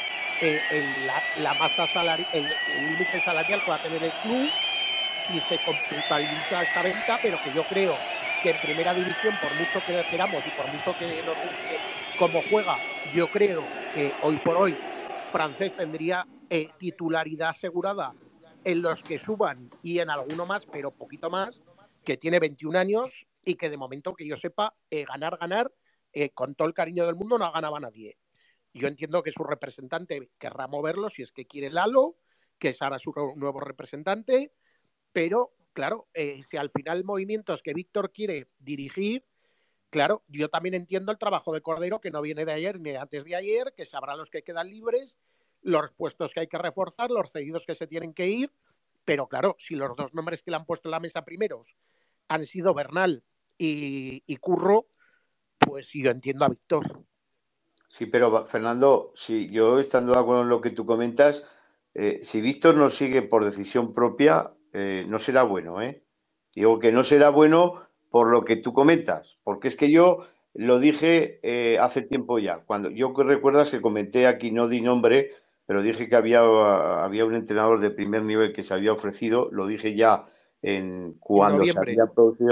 la masa salarial, el límite salarial que va a tener el club, si se computabiliza esa venta, pero que yo creo que en primera división, por mucho que queramos y por mucho que nos guste cómo juega, yo creo que hoy por hoy Francés tendría titularidad asegurada en los que suban y en alguno más, pero poquito más, que tiene 21 años y que de momento que yo sepa, ganar, con todo el cariño del mundo no ganaba nadie. Yo entiendo que su representante querrá moverlo si es que quiere Lalo, que es ahora su nuevo representante, pero claro, si al final movimientos que Víctor quiere dirigir, claro, yo también entiendo el trabajo de Cordero, que no viene de ayer ni antes de ayer, que sabrá los que quedan libres, los puestos que hay que reforzar, los cedidos que se tienen que ir, pero claro, si los 2 nombres que le han puesto en la mesa primeros han sido Bernal y Curro, pues yo entiendo a Víctor. Sí, pero Fernando, si yo estando de acuerdo en lo que tú comentas, si Víctor no sigue por decisión propia, no será bueno, ¿eh? Digo que no será bueno por lo que tú comentas, porque es que yo lo dije hace tiempo ya. Cuando yo recuerdas que comenté aquí, no di nombre, pero dije que había un entrenador de primer nivel que se había ofrecido, lo dije ya En cuando se noviembre. había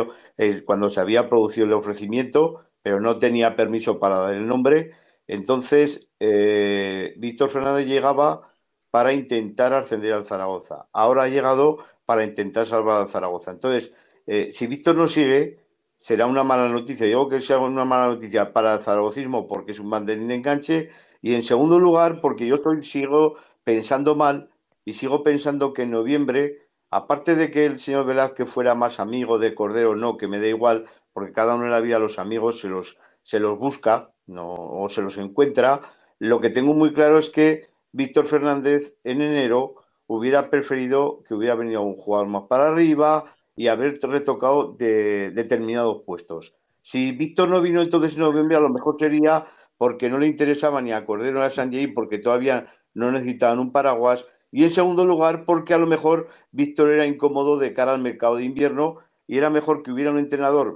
producido el ofrecimiento, pero no tenía permiso para dar el nombre. Entonces, Víctor Fernández llegaba para intentar ascender al Zaragoza. Ahora ha llegado para intentar salvar al Zaragoza. Entonces, si Víctor no sigue, será una mala noticia. Digo que sea una mala noticia para el zaragocismo porque es un banderín de enganche. Y en segundo lugar, porque sigo pensando mal y sigo pensando que en noviembre, aparte de que el señor Velázquez fuera más amigo de Cordero, no, que me da igual, porque cada uno en la vida los amigos se los busca, no, o se los encuentra. Lo que tengo muy claro es que Víctor Fernández en enero hubiera preferido que hubiera venido un jugador más para arriba y haber retocado de determinados puestos. Si Víctor no vino entonces en noviembre, a lo mejor sería porque no le interesaba ni a Cordero ni a Sanjay, porque todavía no necesitaban un paraguas. Y en segundo lugar, porque a lo mejor Víctor era incómodo de cara al mercado de invierno y era mejor que hubiera un entrenador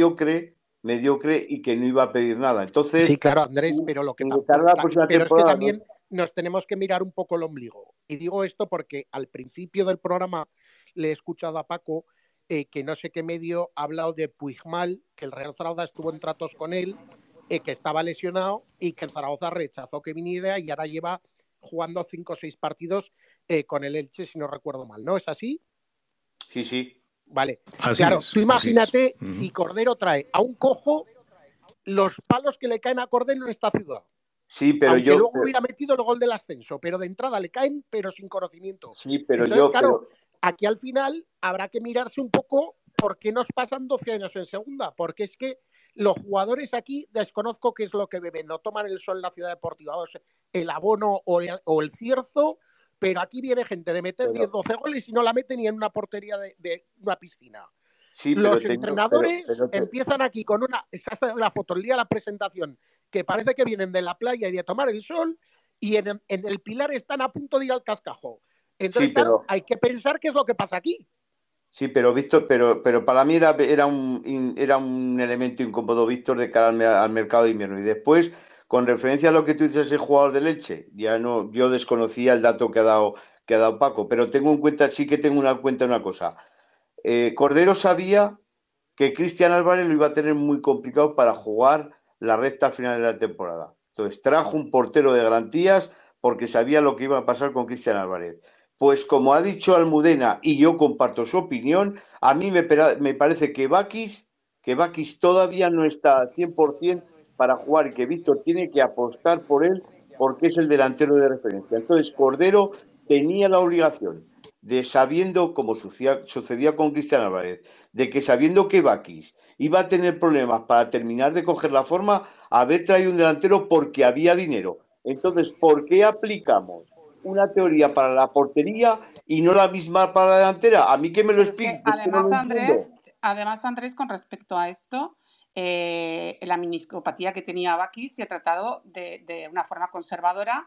mediocre y que no iba a pedir nada. Sí, Entonces, claro, Andrés, pero lo que de cara a la próxima pero es que temporada, ¿no? también nos tenemos que mirar un poco el ombligo. Y digo esto porque al principio del programa le he escuchado a Paco que no sé qué medio ha hablado de Puigmal, que el Real Zaragoza estuvo en tratos con él, que estaba lesionado y que el Zaragoza rechazó que viniera y ahora lleva jugando 5 o 6 partidos con el Elche, si no recuerdo mal, ¿no? ¿Es así? Sí, sí. Vale. Así Claro, es, tú así es. imagínate Ujú. si Cordero trae a un cojo los palos que le caen a Cordero en esta ciudad. Sí, pero Aunque yo, luego hubiera metido el gol del ascenso, pero de entrada le caen, pero sin conocimiento. sí, pero Entonces, yo, claro, pero aquí al final habrá que mirarse un poco por qué nos pasan 12 años en segunda, porque es que los jugadores aquí desconozco qué es lo que beben, no toman el sol en la ciudad deportiva, o sea, el abono o el cierzo, pero aquí viene gente de meter Pero, 10-12 goles y no la mete ni en una portería de una piscina. sí, Los entrenadores pero empiezan aquí con se hace la foto el día de la presentación, que parece que vienen de la playa y de tomar el sol, y en el Pilar están a punto de ir al cascajo. sí, Entonces, claro, hay que pensar qué es lo que pasa aquí. pero Víctor, pero para mí era un elemento incómodo, Víctor, de cara al mercado de invierno. Y después, con referencia a lo que tú dices, el jugador de Leche, ya no, yo desconocía el dato que ha dado Paco, pero sí que tengo una cuenta una cosa. Cordero sabía que Cristian Álvarez lo iba a tener muy complicado para jugar la recta final de la temporada. Entonces trajo un portero de garantías porque sabía lo que iba a pasar con Cristian Álvarez. Pues como ha dicho Almudena, y yo comparto su opinión, a mí me parece que Bakis todavía no está al 100% para jugar y que Víctor tiene que apostar por él porque es el delantero de referencia. Entonces Cordero tenía la obligación de sabiendo, como sucedía con Cristian Álvarez, de que sabiendo que Bakis iba a tener problemas para terminar de coger la forma, haber traído un delantero porque había dinero. Entonces, ¿por qué aplicamos una teoría para la portería y no la misma para la delantera? A mí que me lo Pero es que explique, que es que no lo entiendo. Además, Andrés, con respecto a esto, la meniscopatía que tenía Bakis se ha tratado de una forma conservadora,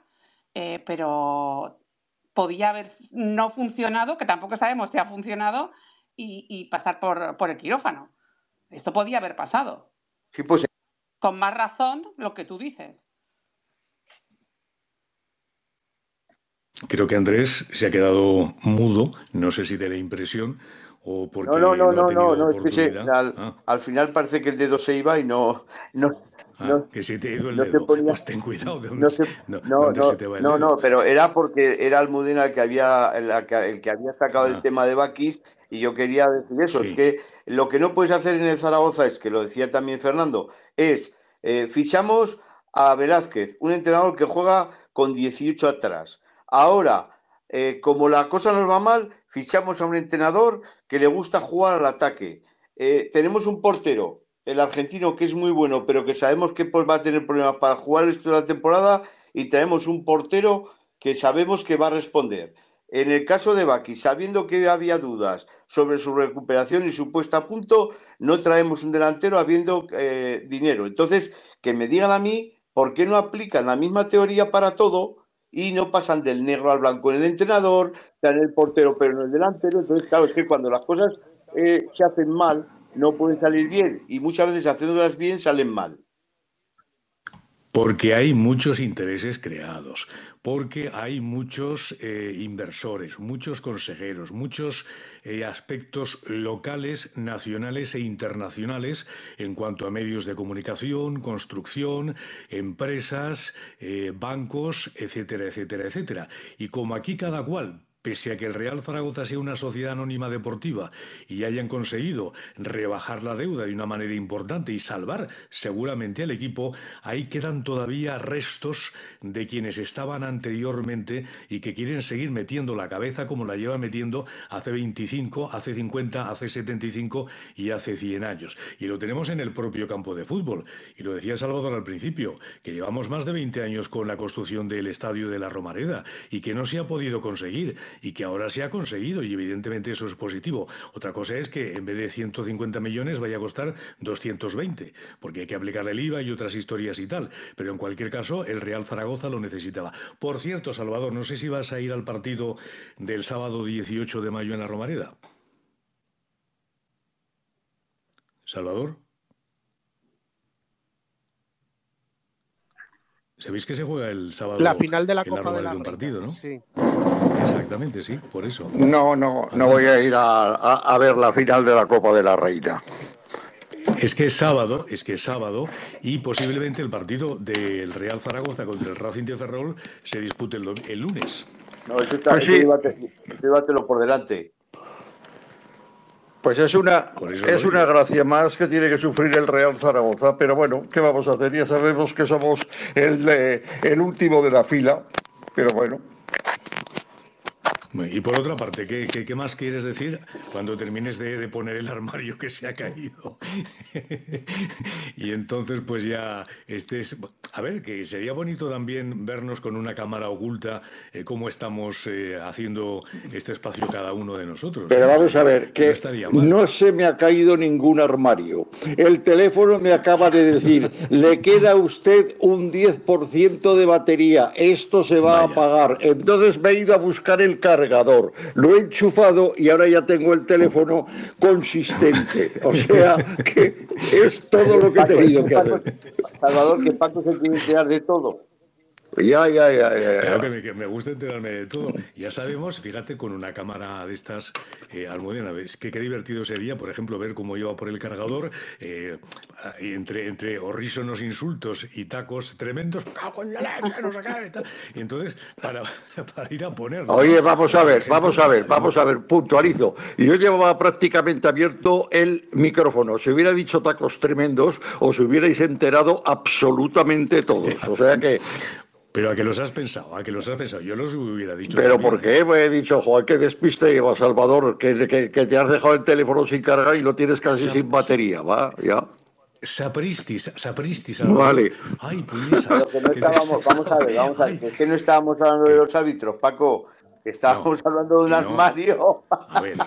pero podía haber no funcionado, que tampoco sabemos si ha funcionado, y pasar por el quirófano. Esto podía haber pasado. Sí, pues Con más razón lo que tú dices. Creo que Andrés se ha quedado mudo, no sé si de la impresión o no, no, porque no, no ha no, no, tenido no, es que oportunidad. al final parece que el dedo se iba y no, no, Que se te ha ido el no se dedo. ponía. Pues ten cuidado de dónde, No sé, no, no, dónde se no, te va el no, dedo. no, pero era porque era Almudena el que había sacado el Ah, tema de Bakis y yo quería decir eso. Es sí, que lo que no puedes hacer en el Zaragoza es, que lo decía también Fernando, es fichamos a Velázquez, un entrenador que juega con 18 atrás. Ahora, como la cosa nos va mal, fichamos a un entrenador que le gusta jugar al ataque. Tenemos un portero, el argentino, que es muy bueno, pero que sabemos que pues, va a tener problemas para jugar esto de la temporada, y traemos un portero que sabemos que va a responder. En el caso de Baki, sabiendo que había dudas sobre su recuperación y su puesta a punto, no traemos un delantero habiendo dinero. Entonces, que me digan a mí ¿por qué no aplican la misma teoría para todo y no pasan del negro al blanco en el entrenador, en el portero pero no el delantero? Entonces, claro, es que cuando las cosas se hacen mal, no pueden salir bien, y muchas veces haciéndolas bien salen mal. Porque hay muchos intereses creados, porque hay muchos inversores, muchos consejeros, muchos aspectos locales, nacionales e internacionales en cuanto a medios de comunicación, construcción, empresas, bancos, etcétera, etcétera, etcétera. Y como aquí cada cual, pese a que el Real Zaragoza sea una sociedad anónima deportiva y hayan conseguido rebajar la deuda de una manera importante y salvar seguramente al equipo, ahí quedan todavía restos de quienes estaban anteriormente y que quieren seguir metiendo la cabeza como la lleva metiendo hace 25, hace 50, hace 75 y hace 100 años. Y lo tenemos en el propio campo de fútbol. Y lo decía Salvador al principio, que llevamos más de 20 años con la construcción del estadio de la Romareda y que no se ha podido conseguir y que ahora se ha conseguido, y evidentemente eso es positivo. Otra cosa es que en vez de 150 millones vaya a costar 220, porque hay que aplicarle el IVA y otras historias y tal, pero en cualquier caso el Real Zaragoza lo necesitaba. Por cierto, Salvador, no sé si vas a ir al partido del sábado 18 de mayo en la Romareda. Salvador. ¿Sabéis que se juega el sábado la final de la en la Copa de la Romareda un partido, no? Sí. Exactamente, sí, por eso. No voy a ir a ver la final de la Copa de la Reina. Es que es sábado y posiblemente el partido del Real Zaragoza contra el Racing de Ferrol se dispute el lunes. No, eso está, Pues sí. debátelo por delante. Pues es una gracia más que tiene que sufrir el Real Zaragoza, pero bueno, ¿qué vamos a hacer? Ya sabemos que somos el último de la fila, pero bueno. Y por otra parte, ¿qué más quieres decir cuando termines de poner el armario que se ha caído? Y entonces pues ya estés... A ver, que sería bonito también vernos con una cámara oculta, cómo estamos haciendo este espacio cada uno de nosotros. Pero vamos a ver, que no se me ha caído ningún armario. El teléfono me acaba de decir, le queda a usted un 10% de batería, esto se va a apagar. Entonces me he ido a buscar el cargador, lo he enchufado y ahora ya tengo el teléfono consistente. O sea, que es todo lo que he tenido que hacer. Salvador, que Paco se quiere enterar de todo. Ya. Claro que me gusta enterarme de todo. Ya sabemos, fíjate, con una cámara de estas, Almudena, qué divertido sería, por ejemplo, ver cómo iba por el cargador, entre horrísonos insultos y tacos tremendos, ¡cago en la leche, no se cae! Y entonces, para ir a ponerlo. Oye, vamos a ver, puntualizo. Yo llevaba prácticamente abierto el micrófono. Si hubiera dicho tacos tremendos, os hubierais enterado absolutamente todos. O sea que... Pero ¿a qué los has pensado? Yo los hubiera dicho. ¿Pero también. por qué? Pues he dicho, joder, qué despiste lleva, Salvador, que te has dejado el teléfono sin carga y lo tienes casi sin batería, ¿va? Ya. Sapristis. Vale. Ay, pues Pero que no estábamos, vamos a ver, que no estábamos hablando de los árbitros, Paco, que estábamos hablando de un armario. A ver.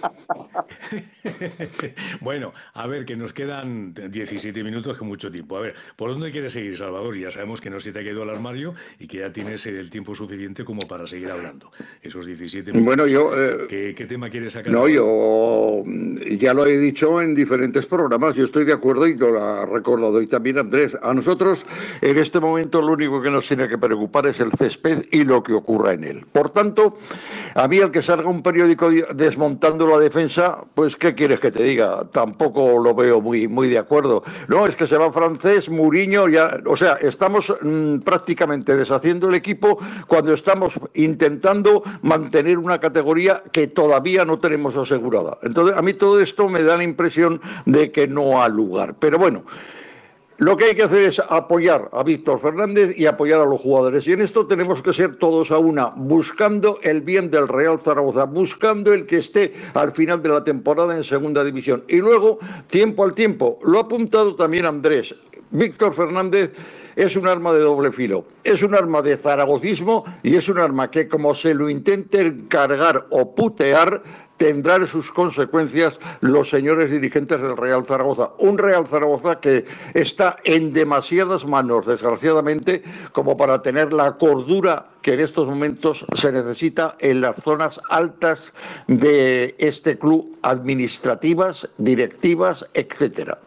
Bueno, a ver, que nos quedan 17 minutos, que mucho tiempo. A ver, ¿por dónde quieres seguir, Salvador? Ya sabemos que no se te ha caído el armario y que ya tienes el tiempo suficiente como para seguir hablando. Esos 17 minutos. Bueno, yo... ¿Qué tema quieres sacar? No, yo ya lo he dicho en diferentes programas, yo estoy de acuerdo y lo ha recordado hoy también Andrés. A nosotros, en este momento, lo único que nos tiene que preocupar es el césped y lo que ocurra en él. Por tanto, a mí el que salga un periódico desmontando la defensa, pues ¿qué quieres que te diga? Tampoco lo veo muy de acuerdo. No, es que se va Francés, Mourinho, ya, o sea, estamos prácticamente deshaciendo el equipo cuando estamos intentando mantener una categoría que todavía no tenemos asegurada. Entonces, a mí todo esto me da la impresión de que no ha lugar. Pero bueno, lo que hay que hacer es apoyar a Víctor Fernández y apoyar a los jugadores. Y en esto tenemos que ser todos a una, buscando el bien del Real Zaragoza, buscando el que esté al final de la temporada en segunda división. Y luego, tiempo al tiempo, lo ha apuntado también Andrés, Víctor Fernández es un arma de doble filo, es un arma de zaragocismo y es un arma que como se lo intenten cargar o putear, tendrán sus consecuencias los señores dirigentes del Real Zaragoza. Un Real Zaragoza que está en demasiadas manos, desgraciadamente, como para tener la cordura que en estos momentos se necesita en las zonas altas de este club, administrativas, directivas, etcétera.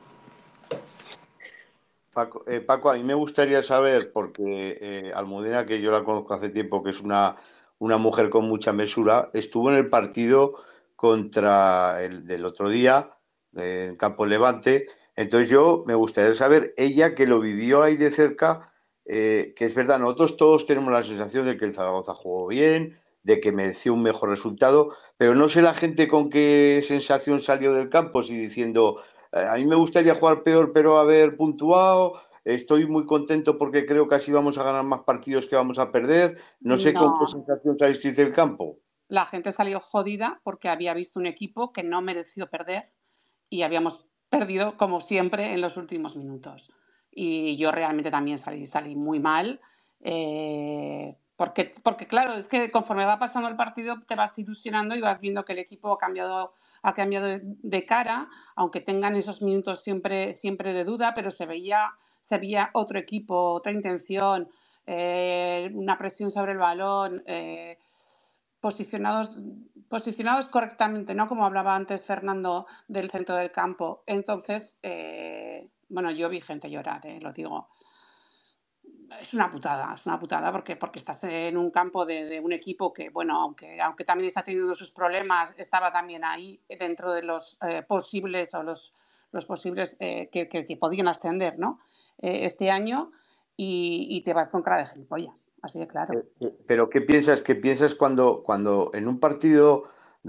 Paco, a mí me gustaría saber, porque Almudena, que yo la conozco hace tiempo, que es una mujer con mucha mesura, estuvo en el partido contra el del otro día, en Campo Levante. Entonces yo me gustaría saber, ella que lo vivió ahí de cerca, que es verdad, nosotros todos tenemos la sensación de que el Zaragoza jugó bien, de que mereció un mejor resultado, pero no sé la gente con qué sensación salió del campo, si diciendo a mí me gustaría jugar peor, pero haber puntuado. Estoy muy contento porque creo que así vamos a ganar más partidos que vamos a perder. No sé con qué No, sensación salís del campo. la gente salió jodida porque había visto un equipo que no mereció perder y habíamos perdido como siempre en los últimos minutos. Y yo realmente también salí muy mal, porque claro, es que conforme va pasando el partido te vas ilusionando y vas viendo que el equipo ha cambiado de cara, aunque tengan esos minutos siempre de duda, pero se veía otro equipo, otra intención, una presión sobre el balón. Posicionados correctamente, ¿no? Como hablaba antes Fernando del centro del campo. Entonces, bueno, yo vi gente llorar, lo digo. Es una putada porque estás en un campo de un equipo que, bueno, aunque también está teniendo sus problemas, estaba también ahí dentro de los posibles o los posibles que podían ascender, ¿no? Este año y te vas con cara de gilipollas, así de claro. Pero ¿qué piensas? ¿Qué piensas cuando en un partido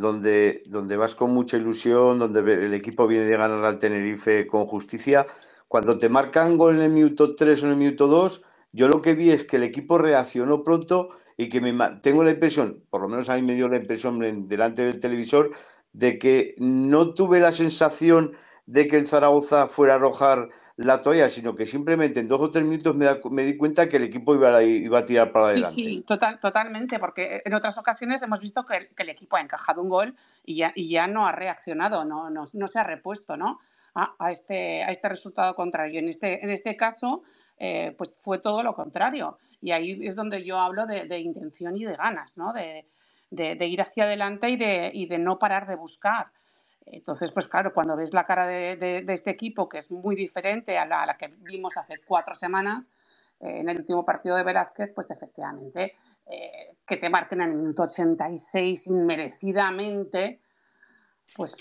donde vas con mucha ilusión, donde el equipo viene de ganar al Tenerife con justicia, cuando te marcan gol en el minuto 3 o en el minuto 2, yo lo que vi es que el equipo reaccionó pronto y que tengo la impresión, por lo menos a mí me dio la impresión delante del televisor, de que no tuve la sensación de que el Zaragoza fuera a arrojar la toalla, sino que simplemente en 2 o 3 minutos me di cuenta que el equipo iba a tirar para Sí, adelante. sí, totalmente, porque en otras ocasiones hemos visto que el equipo ha encajado un gol y ya no ha reaccionado, no se ha repuesto, ¿no? a este resultado contrario. En este caso, pues fue todo lo contrario. Y ahí es donde yo hablo de intención y de ganas, ¿no? De ir hacia adelante y de no parar de buscar. Entonces, pues claro, cuando ves la cara de este equipo, que es muy diferente a la que vimos hace 4 semanas, en el último partido de Velázquez, pues efectivamente, que te marquen en el minuto 86 inmerecidamente, pues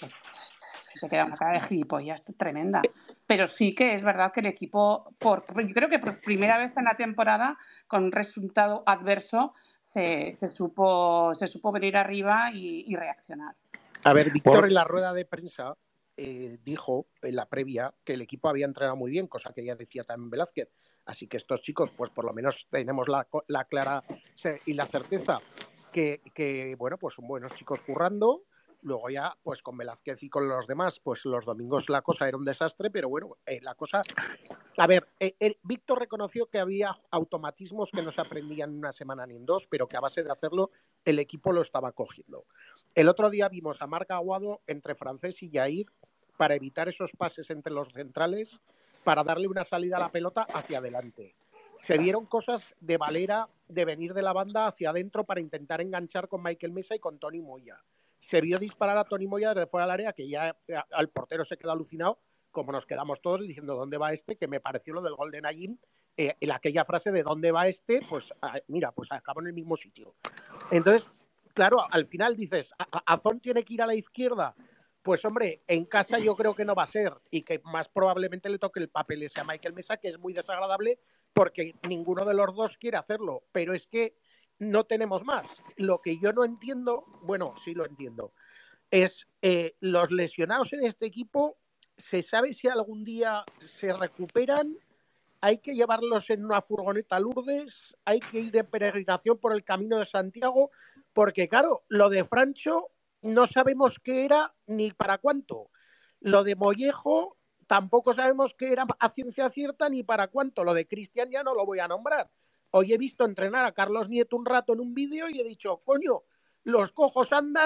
te queda una cara de gilipollas tremenda. Pero sí que es verdad que el equipo, yo creo que por primera vez en la temporada, con un resultado adverso, se supo venir arriba y reaccionar. A ver, Víctor Bueno, en la rueda de prensa dijo en la previa que el equipo había entrenado muy bien, cosa que ya decía también Velázquez. Así que estos chicos, pues por lo menos tenemos la clara y la certeza que, bueno, pues son buenos chicos currando. Luego ya, pues con Velázquez y con los demás, pues los domingos la cosa era un desastre, pero bueno, la cosa... A ver, Víctor reconoció que había automatismos que no se aprendían en una semana ni en dos, pero que a base de hacerlo el equipo lo estaba cogiendo. El otro día vimos a Marc Aguado entre Francés y Jair para evitar esos pases entre los centrales, para darle una salida a la pelota hacia adelante. Se vieron cosas de Valera, de venir de la banda hacia adentro para intentar enganchar con Michael Mesa y con Toni Moya. Se vio disparar a Toni Moya desde fuera del área, que ya al portero se quedó alucinado, como nos quedamos todos diciendo ¿dónde va este? Que me pareció lo del gol de Nayim, en aquella frase de ¿dónde va este? Pues mira, pues acabó en el mismo sitio. Entonces, claro, al final dices, ¿Azón tiene que ir a la izquierda? Pues hombre, en casa yo creo que no va a ser y que más probablemente le toque el papel ese a Michael Mesa, que es muy desagradable porque ninguno de los dos quiere hacerlo, pero es que no tenemos más. Lo que yo no entiendo, bueno, sí lo entiendo, es los lesionados en este equipo, ¿se sabe si algún día se recuperan? ¿Hay que llevarlos en una furgoneta a Lourdes? ¿Hay que ir en peregrinación por el Camino de Santiago? Porque claro, lo de Francho no sabemos qué era ni para cuánto. Lo de Mollejo tampoco sabemos qué era a ciencia cierta ni para cuánto. Lo de Cristian ya no lo voy a nombrar. Hoy he visto entrenar a Carlos Nieto un rato en un vídeo y he dicho, coño, los cojos andan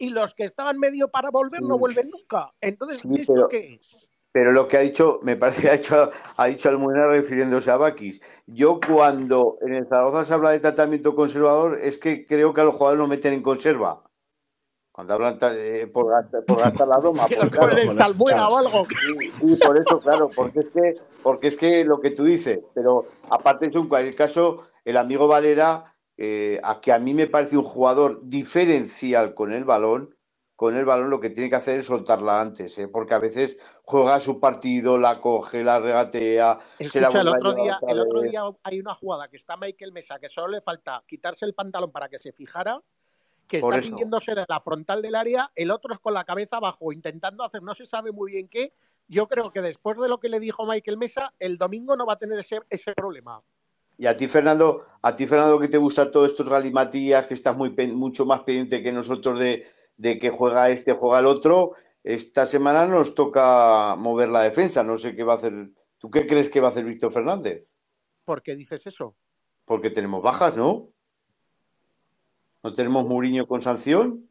y los que estaban medio para volver no vuelven nunca. Entonces, Sí, ¿esto qué es? pero lo que ha dicho, me parece que ha dicho Almudena refiriéndose a Bakis. Yo cuando en el Zaragoza se habla de tratamiento conservador es que creo que a los jugadores lo meten en conserva. Cuando hablan por gastar la doma, Que pues los claro. ponen en salmuera o algo. Sí, por eso, claro, porque es que lo que tú dices, pero aparte de eso, en cualquier caso, el amigo Valera, a mí me parece un jugador diferencial con el balón lo que tiene que hacer es soltarla antes, porque a veces juega su partido, la coge, la regatea, se la Escucha, vuelve a llevar otra el otro vez. día hay una jugada que está Michael Mesa, que solo le falta quitarse el pantalón para que se fijara, que Por está eso. pidiendo ser en la frontal del área, el otro es con la cabeza abajo, intentando hacer no se sabe muy bien qué. Yo creo que después de lo que le dijo Michael Mesa, el domingo no va a tener ese problema. Y a ti, Fernando, que te gustan todos estos galimatías, que estás mucho más pendiente que nosotros de que juega este, juega el otro, esta semana nos toca mover la defensa. No sé qué va a hacer. ¿Tú qué crees que va a hacer Víctor Fernández? ¿Por qué dices eso? Porque tenemos bajas, ¿no? ¿No tenemos Mourinho con sanción?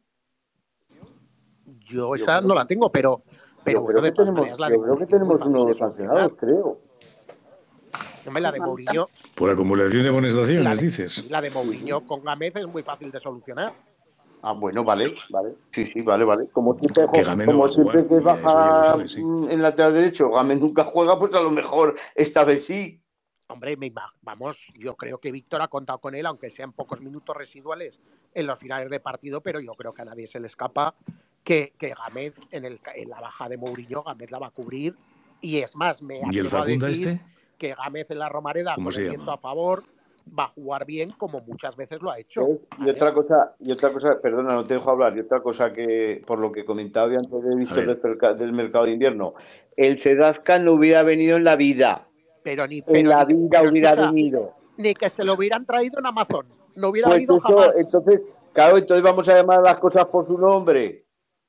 Yo esa no la tengo, pero bueno, de todas maneras la de Yo creo que Mourinho es muy tenemos uno fácil o de dos sancionados, solucionar. creo. Hombre, la de Mourinho, Por acumulación de amonestaciones, dices. sí, la de Mourinho con Gámez es muy fácil de solucionar. Ah, bueno, vale. Sí, vale. Como Que Gámez no va a siempre jugar, que y eso ya lo baja sabes, sí. en lateral derecho, Gámez nunca juega, pues a lo mejor esta vez sí. Hombre, vamos, yo creo que Víctor ha contado con él, aunque sean pocos minutos residuales en los finales de partido, pero yo creo que a nadie se le escapa que Gámez, en la baja de Mourinho, Gámez la va a cubrir. Y es más, me ¿Y el atrevo a Zacunda decir este? que Gámez en la Romareda, ¿Cómo con se el viento llama? a favor, va a jugar bien como muchas veces lo ha hecho. ¿Ves? Y otra cosa, perdona, no te dejo hablar, y otra cosa que, por lo que comentaba yo antes de A Víctor ver, del mercado de invierno, el Cedazca no hubiera venido en la vida. Pero Hubiera escucha, venido. ni que se lo hubieran traído en Amazon. No hubiera Pues venido eso, jamás. entonces vamos a llamar a las cosas por su nombre.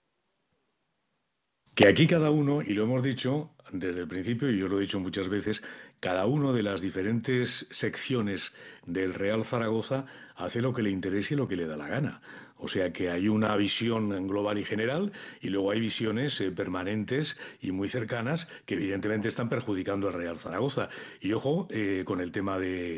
que aquí cada uno, y lo hemos dicho desde el principio, y yo lo he dicho muchas veces, cada uno de las diferentes secciones del Real Zaragoza hace lo que le interesa y lo que le da la gana. O sea que hay una visión global y general y luego hay visiones permanentes y muy cercanas que evidentemente están perjudicando al Real Zaragoza. Y ojo con el tema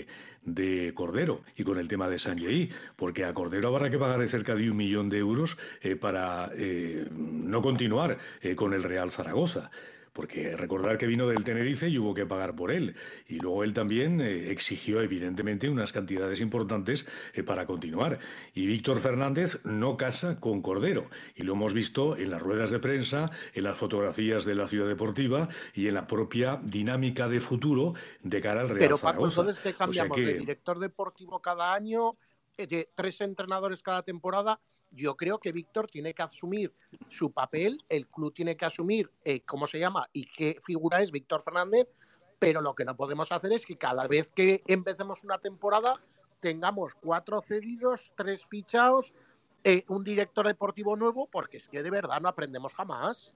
de Cordero y con el tema de Sanjei, porque a Cordero habrá que pagarle cerca de 1 millón de euros para no continuar con el Real Zaragoza. Porque recordar que vino del Tenerife y hubo que pagar por él. Y luego él también exigió, evidentemente, unas cantidades importantes para continuar. Y Víctor Fernández no casa con Cordero. Y lo hemos visto en las ruedas de prensa, en las fotografías de la Ciudad Deportiva y en la propia dinámica de futuro de cara al Real Pero Paco, Zaragoza. entonces, ¿qué cambiamos? ¿De director deportivo cada año? ¿De 3 entrenadores cada temporada? Yo creo que Víctor tiene que asumir su papel, el club tiene que asumir cómo se llama y qué figura es Víctor Fernández, pero lo que no podemos hacer es que cada vez que empecemos una temporada tengamos 4 cedidos, 3 fichados, un director deportivo nuevo, porque es que de verdad no aprendemos jamás.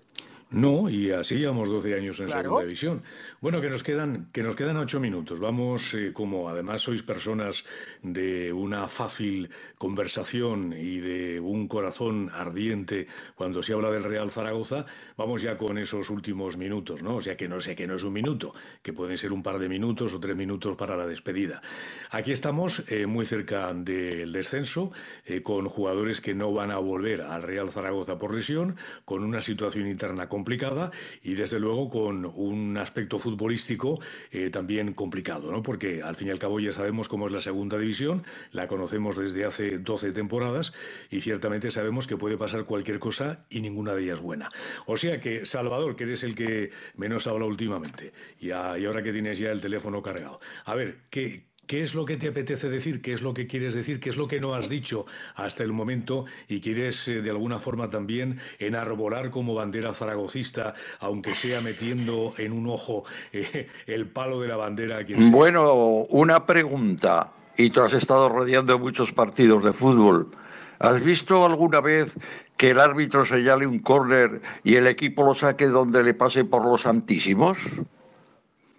No, y así llevamos 12 años en Claro. Segunda División. Bueno, que nos quedan 8 minutos. Vamos, como además sois personas de una fácil conversación y de un corazón ardiente cuando se habla del Real Zaragoza, vamos ya con esos últimos minutos, ¿no? O sea que no es un minuto, que pueden ser un par de minutos o 3 minutos para la despedida. Aquí estamos muy cerca del descenso, con jugadores que no van a volver al Real Zaragoza por lesión, con una situación interna complicada y desde luego con un aspecto futbolístico también complicado, ¿no? Porque al fin y al cabo ya sabemos cómo es la segunda división, la conocemos desde hace 12 temporadas y ciertamente sabemos que puede pasar cualquier cosa y ninguna de ellas buena. O sea que, Salvador, que eres el que menos habla últimamente y ahora que tienes ya el teléfono cargado, a ver, ¿qué es lo que te apetece decir? ¿Qué es lo que quieres decir? ¿Qué es lo que no has dicho hasta el momento? Y quieres de alguna forma también enarbolar como bandera zaragocista, aunque sea metiendo en un ojo el palo de la bandera a quien sea. Bueno, una pregunta. Y tú has estado rodeando muchos partidos de fútbol. ¿Has visto alguna vez que el árbitro señale un córner y el equipo lo saque donde le pase por los santísimos?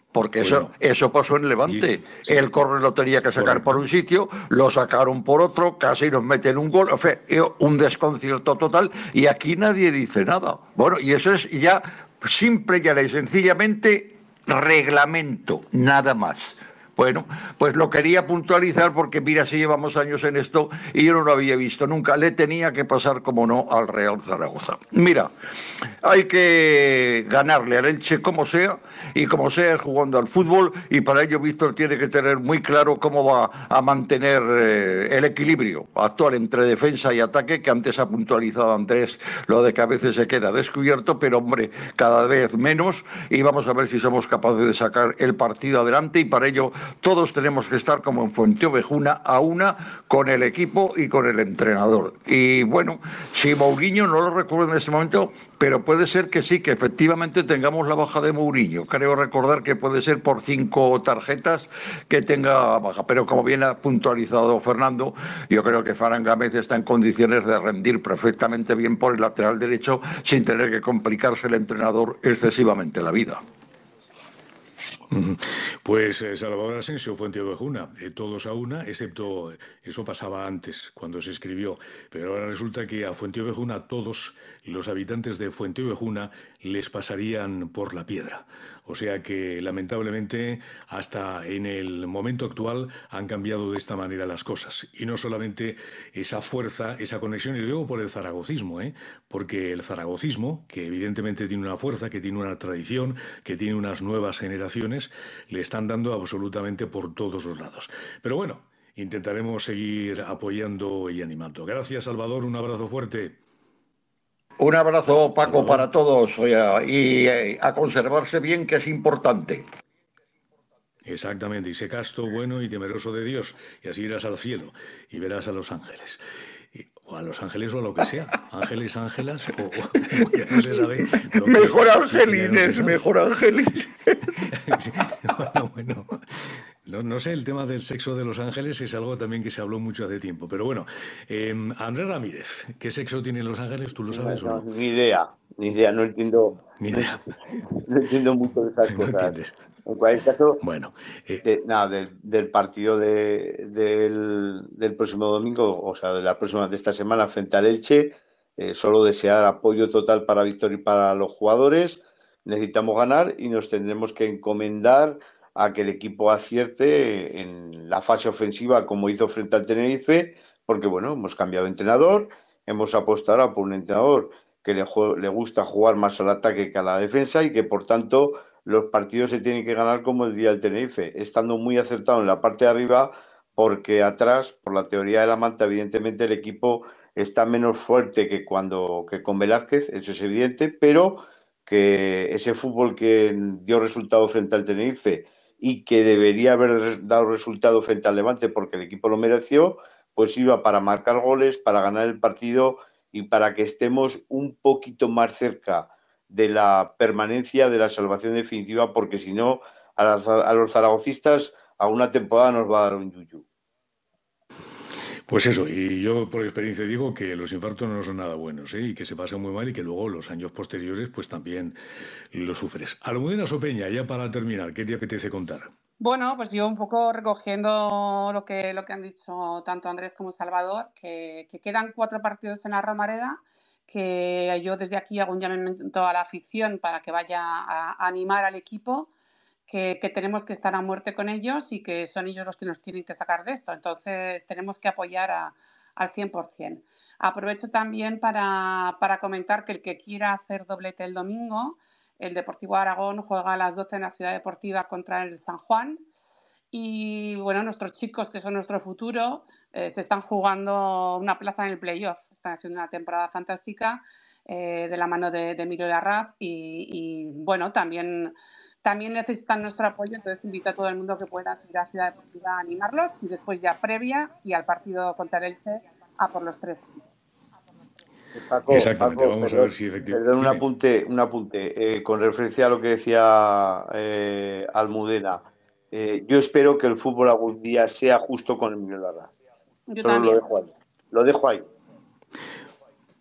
Porque Bueno, eso pasó en y, Levante. sí, El córner lo tenía que sacar por correcto. un sitio, lo sacaron por otro, casi nos meten un gol. Un desconcierto total y aquí nadie dice nada. Bueno, y eso es ya simple y sencillamente reglamento, nada más. Bueno, pues lo quería puntualizar porque mira, si llevamos años en esto y yo no lo había visto nunca. Le tenía que pasar, como no, al Real Zaragoza. Mira, hay que ganarle al Elche como sea y como sea jugando al fútbol y para ello Víctor tiene que tener muy claro cómo va a mantener el equilibrio actual entre defensa y ataque, que antes ha puntualizado Andrés lo de que a veces se queda descubierto, pero hombre, cada vez menos y vamos a ver si somos capaces de sacar el partido adelante y para ello todos tenemos que estar como en Fuenteovejuna a una con el equipo y con el entrenador. Y bueno, si Mourinho no lo recuerdo en este momento, pero puede ser que sí, que efectivamente tengamos la baja de Mourinho. Creo recordar que puede ser por 5 tarjetas que tenga baja. Pero como bien ha puntualizado Fernando, yo creo que Ferran Gámez está en condiciones de rendir perfectamente bien por el lateral derecho sin tener que complicarse el entrenador excesivamente la vida. Pues Salvador Asensio, Fuenteovejuna, todos a una, excepto eso pasaba antes, cuando se escribió, pero ahora resulta que a Fuenteovejuna todos los habitantes de Fuenteovejuna les pasarían por la piedra. O sea que lamentablemente hasta en el momento actual han cambiado de esta manera las cosas. Y no solamente esa fuerza, esa conexión, y luego por el zaragocismo, porque el zaragocismo, que evidentemente tiene una fuerza, que tiene una tradición, que tiene unas nuevas generaciones, le están dando absolutamente por todos los lados. Pero bueno, intentaremos seguir apoyando y animando. Gracias, Salvador, un abrazo fuerte. Un abrazo, Paco, Salvador. para todos y a conservarse bien, que es importante. Exactamente, y sé casto, bueno y temeroso de Dios, y así irás al cielo y verás a los ángeles. O a los ángeles o a lo que sea, ángeles, ángelas, o ya no se sabe lo que Mejor ya no se Angelines, sabe. mejor Angelines. Sí, bueno. No sé, el tema del sexo de los ángeles es algo también que se habló mucho hace tiempo. Pero bueno, Andrés Ramírez, ¿qué sexo tienen los ángeles? ¿Tú lo sabes o No, no? ni idea, no entiendo, Ni no, idea. no entiendo mucho de esas No cosas. entiendes. En cualquier caso, Bueno, nada, del partido del próximo domingo, o sea, de esta semana frente al Elche, solo desear apoyo total para Víctor y para los jugadores. Necesitamos ganar y nos tendremos que encomendar a que el equipo acierte en la fase ofensiva como hizo frente al Tenerife, porque bueno, hemos cambiado de entrenador, hemos apostado ahora por un entrenador que le gusta jugar más al ataque que a la defensa y que por tanto los partidos se tienen que ganar como el día del Tenerife, estando muy acertado en la parte de arriba, porque atrás, por la teoría de la manta, evidentemente el equipo está menos fuerte que con Velázquez, eso es evidente, pero que ese fútbol que dio resultado frente al Tenerife y que debería haber dado resultado frente al Levante porque el equipo lo mereció, pues iba para marcar goles, para ganar el partido y para que estemos un poquito más cerca de la permanencia, de la salvación definitiva, porque si no, a los zaragocistas a una temporada nos va a dar un yuyu. pues eso, y yo por experiencia digo que los infartos no son nada buenos, y que se pasan muy mal y que luego los años posteriores pues también lo sufres. Almudena Sopeña, ya para terminar, ¿qué te apetece contar? Bueno, pues yo un poco recogiendo lo que han dicho tanto Andrés como Salvador, que quedan 4 partidos en la Romareda, que yo desde aquí hago un llamamiento a la afición para que vaya a animar al equipo, que tenemos que estar a muerte con ellos y que son ellos los que nos tienen que sacar de esto. Entonces tenemos que apoyar al 100%. Aprovecho también para comentar que el que quiera hacer doblete el domingo, el Deportivo Aragón juega a las 12 en la Ciudad Deportiva contra el San Juan. Y bueno, nuestros chicos, que son nuestro futuro, se están jugando una plaza en el playoff. Están haciendo una temporada fantástica de la mano de Emilio Larraz. Y bueno, también necesitan nuestro apoyo. Entonces invito a todo el mundo que pueda subir a Ciudad Deportiva a animarlos. Y después ya previa y al partido contra el Elche a por los 3 puntos. Exactamente, Paco, vamos a ver si efectivamente... perdón, Dime. un apunte. Con referencia a lo que decía Almudena, yo espero que el fútbol algún día sea justo con Emilio Larraz. Yo Solo lo también. dejo ahí. Lo dejo ahí.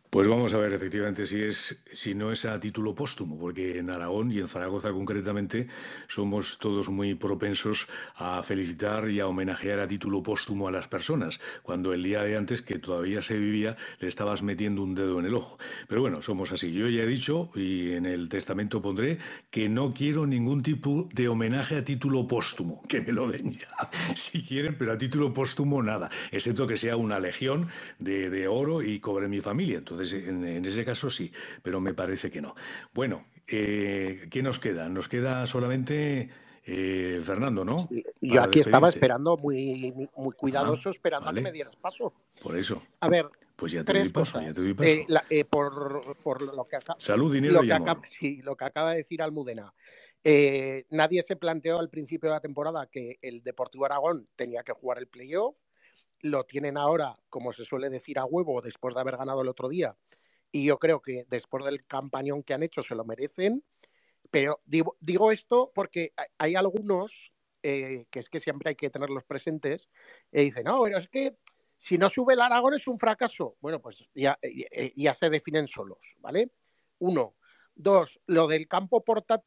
Pues vamos a ver efectivamente si no es a título póstumo, porque en Aragón y en Zaragoza concretamente somos todos muy propensos a felicitar y a homenajear a título póstumo a las personas, cuando el día de antes, que todavía se vivía, le estabas metiendo un dedo en el ojo. Pero bueno, somos así. Yo ya he dicho, y en el testamento pondré, que no quiero ningún tipo de homenaje a título póstumo, que me lo den ya, si quieren, pero a título póstumo nada, excepto que sea una legión de oro y cobre mi familia. Entonces, en ese caso sí, pero me parece que no. Bueno, ¿qué nos queda? Nos queda solamente Fernando, ¿no? Sí, yo Para aquí estaba despedirte. esperando muy Ah, cuidadoso, esperando a que me vale, dieras paso. por eso. A ver, Pues ya te doy tres paso, ya te doy cosas. paso. Por Salud, dinero y amor. lo que acaba de decir Almudena. Nadie se planteó al principio de la temporada que el Deportivo Aragón tenía que jugar el playoff. Lo tienen ahora, como se suele decir, a huevo, después de haber ganado el otro día. Y yo creo que después del campañón que han hecho se lo merecen. Pero digo esto porque hay algunos, que es que siempre hay que tenerlos presentes, y dicen, no, pero es que si no sube el Aragón es un fracaso. Bueno, pues ya se definen solos, ¿vale? Uno. Dos, lo del campo portátil.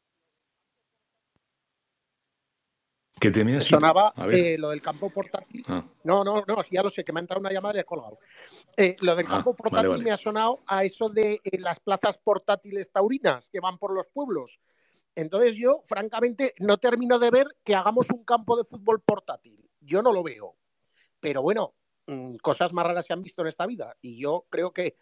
¿Qué te me Me has ido? sonaba A ver. lo del campo portátil. Ah, No, ya lo sé, que me ha entrado una llamada y he colgado. Lo del campo vale, portátil vale. me ha sonado a eso de las plazas portátiles taurinas que van por los pueblos. Entonces yo, francamente, no termino de ver que hagamos un campo de fútbol portátil. Yo no lo veo. Pero bueno, cosas más raras se han visto en esta vida. Y yo creo que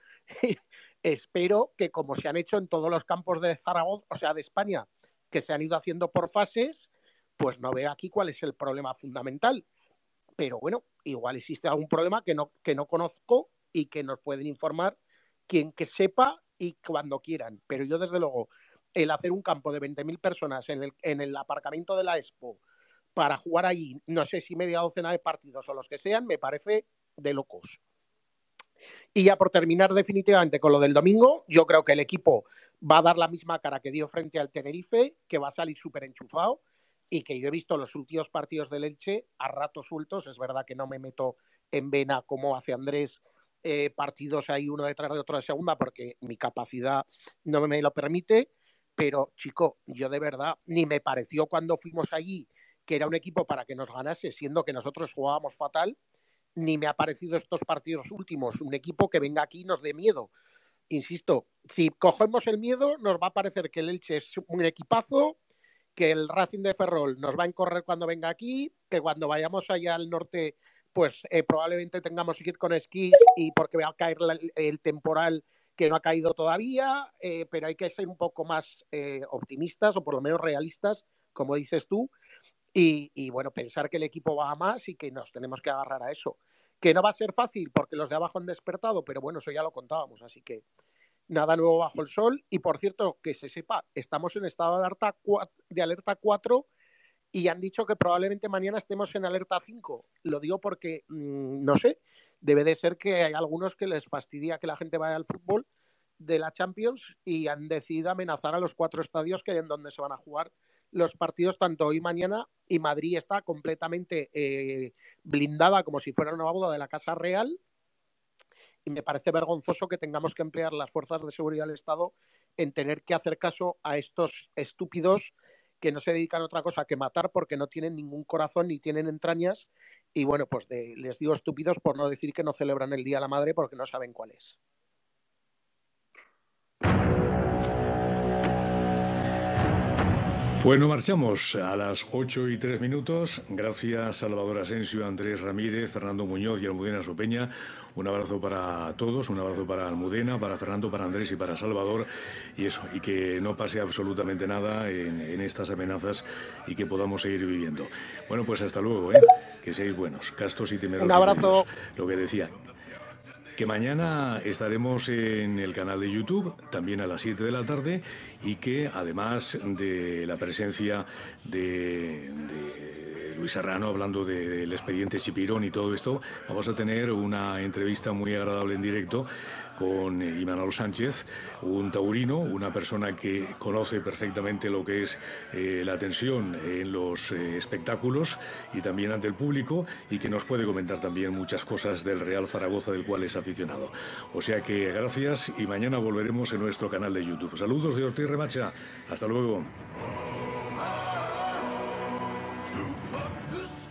espero que como se han hecho en todos los campos de Zaragoza, o sea, de España, que se han ido haciendo por fases, pues no veo aquí cuál es el problema fundamental. Pero bueno, igual existe algún problema que no conozco y que nos pueden informar quien que sepa y cuando quieran. Pero yo, desde luego, el hacer un campo de 20.000 personas en el aparcamiento de la Expo para jugar allí, no sé si media docena de partidos o los que sean, me parece de locos. Y ya por terminar definitivamente con lo del domingo, yo creo que el equipo va a dar la misma cara que dio frente al Tenerife, que va a salir súper enchufado y que yo he visto los últimos partidos del Elche a ratos sueltos. Es verdad que no me meto en vena como hace Andrés, partidos ahí uno detrás de otro de segunda, porque mi capacidad no me lo permite, pero chico, yo de verdad ni me pareció cuando fuimos allí que era un equipo para que nos ganase, siendo que nosotros jugábamos fatal, ni me ha parecido estos partidos últimos un equipo que venga aquí y nos dé miedo. Insisto, si cogemos el miedo, nos va a parecer que el Elche es un equipazo, que el Racing de Ferrol nos va a encorrer cuando venga aquí, que cuando vayamos allá al norte, pues probablemente tengamos que ir con esquís y porque va a caer el temporal que no ha caído todavía, pero hay que ser un poco más optimistas o por lo menos realistas, como dices tú, y bueno, pensar que el equipo va a más y que nos tenemos que agarrar a eso. Que no va a ser fácil porque los de abajo han despertado, pero bueno, eso ya lo contábamos, así que nada nuevo bajo el sol. Y por cierto, que se sepa, estamos en estado de alerta 4 y han dicho que probablemente mañana estemos en alerta 5. Lo digo porque, no sé, debe de ser que hay algunos que les fastidia que la gente vaya al fútbol de la Champions y han decidido amenazar a los 4 estadios que hay en donde se van a jugar los partidos tanto hoy y mañana, y Madrid está completamente blindada como si fuera una boda de la Casa Real, y me parece vergonzoso que tengamos que emplear las fuerzas de seguridad del Estado en tener que hacer caso a estos estúpidos que no se dedican a otra cosa que matar porque no tienen ningún corazón ni tienen entrañas. Y bueno, pues les digo estúpidos por no decir que no celebran el Día de la Madre porque no saben cuál es. Bueno, marchamos a las 8:03. Gracias, Salvador Asensio, Andrés Ramírez, Fernando Muñoz y Almudena Sopeña. Un abrazo para todos, un abrazo para Almudena, para Fernando, para Andrés y para Salvador. Y eso, y que no pase absolutamente nada en estas amenazas y que podamos seguir viviendo. Bueno, pues hasta luego, ¿eh? Que seáis buenos, castos y temerosos Un abrazo. de Dios. Lo que decía. Que mañana estaremos en el canal de YouTube, también a las 7 de la tarde, y que además de la presencia de Luis Serrano, hablando del expediente Chipirón y todo esto. Vamos a tener una entrevista muy agradable en directo con Imanol Sánchez, un taurino, una persona que conoce perfectamente lo que es la tensión en los espectáculos y también ante el público, y que nos puede comentar también muchas cosas del Real Zaragoza, del cual es aficionado. O sea que gracias, y mañana volveremos en nuestro canal de YouTube. Saludos de Ortiz Remacha, hasta luego. To pluck the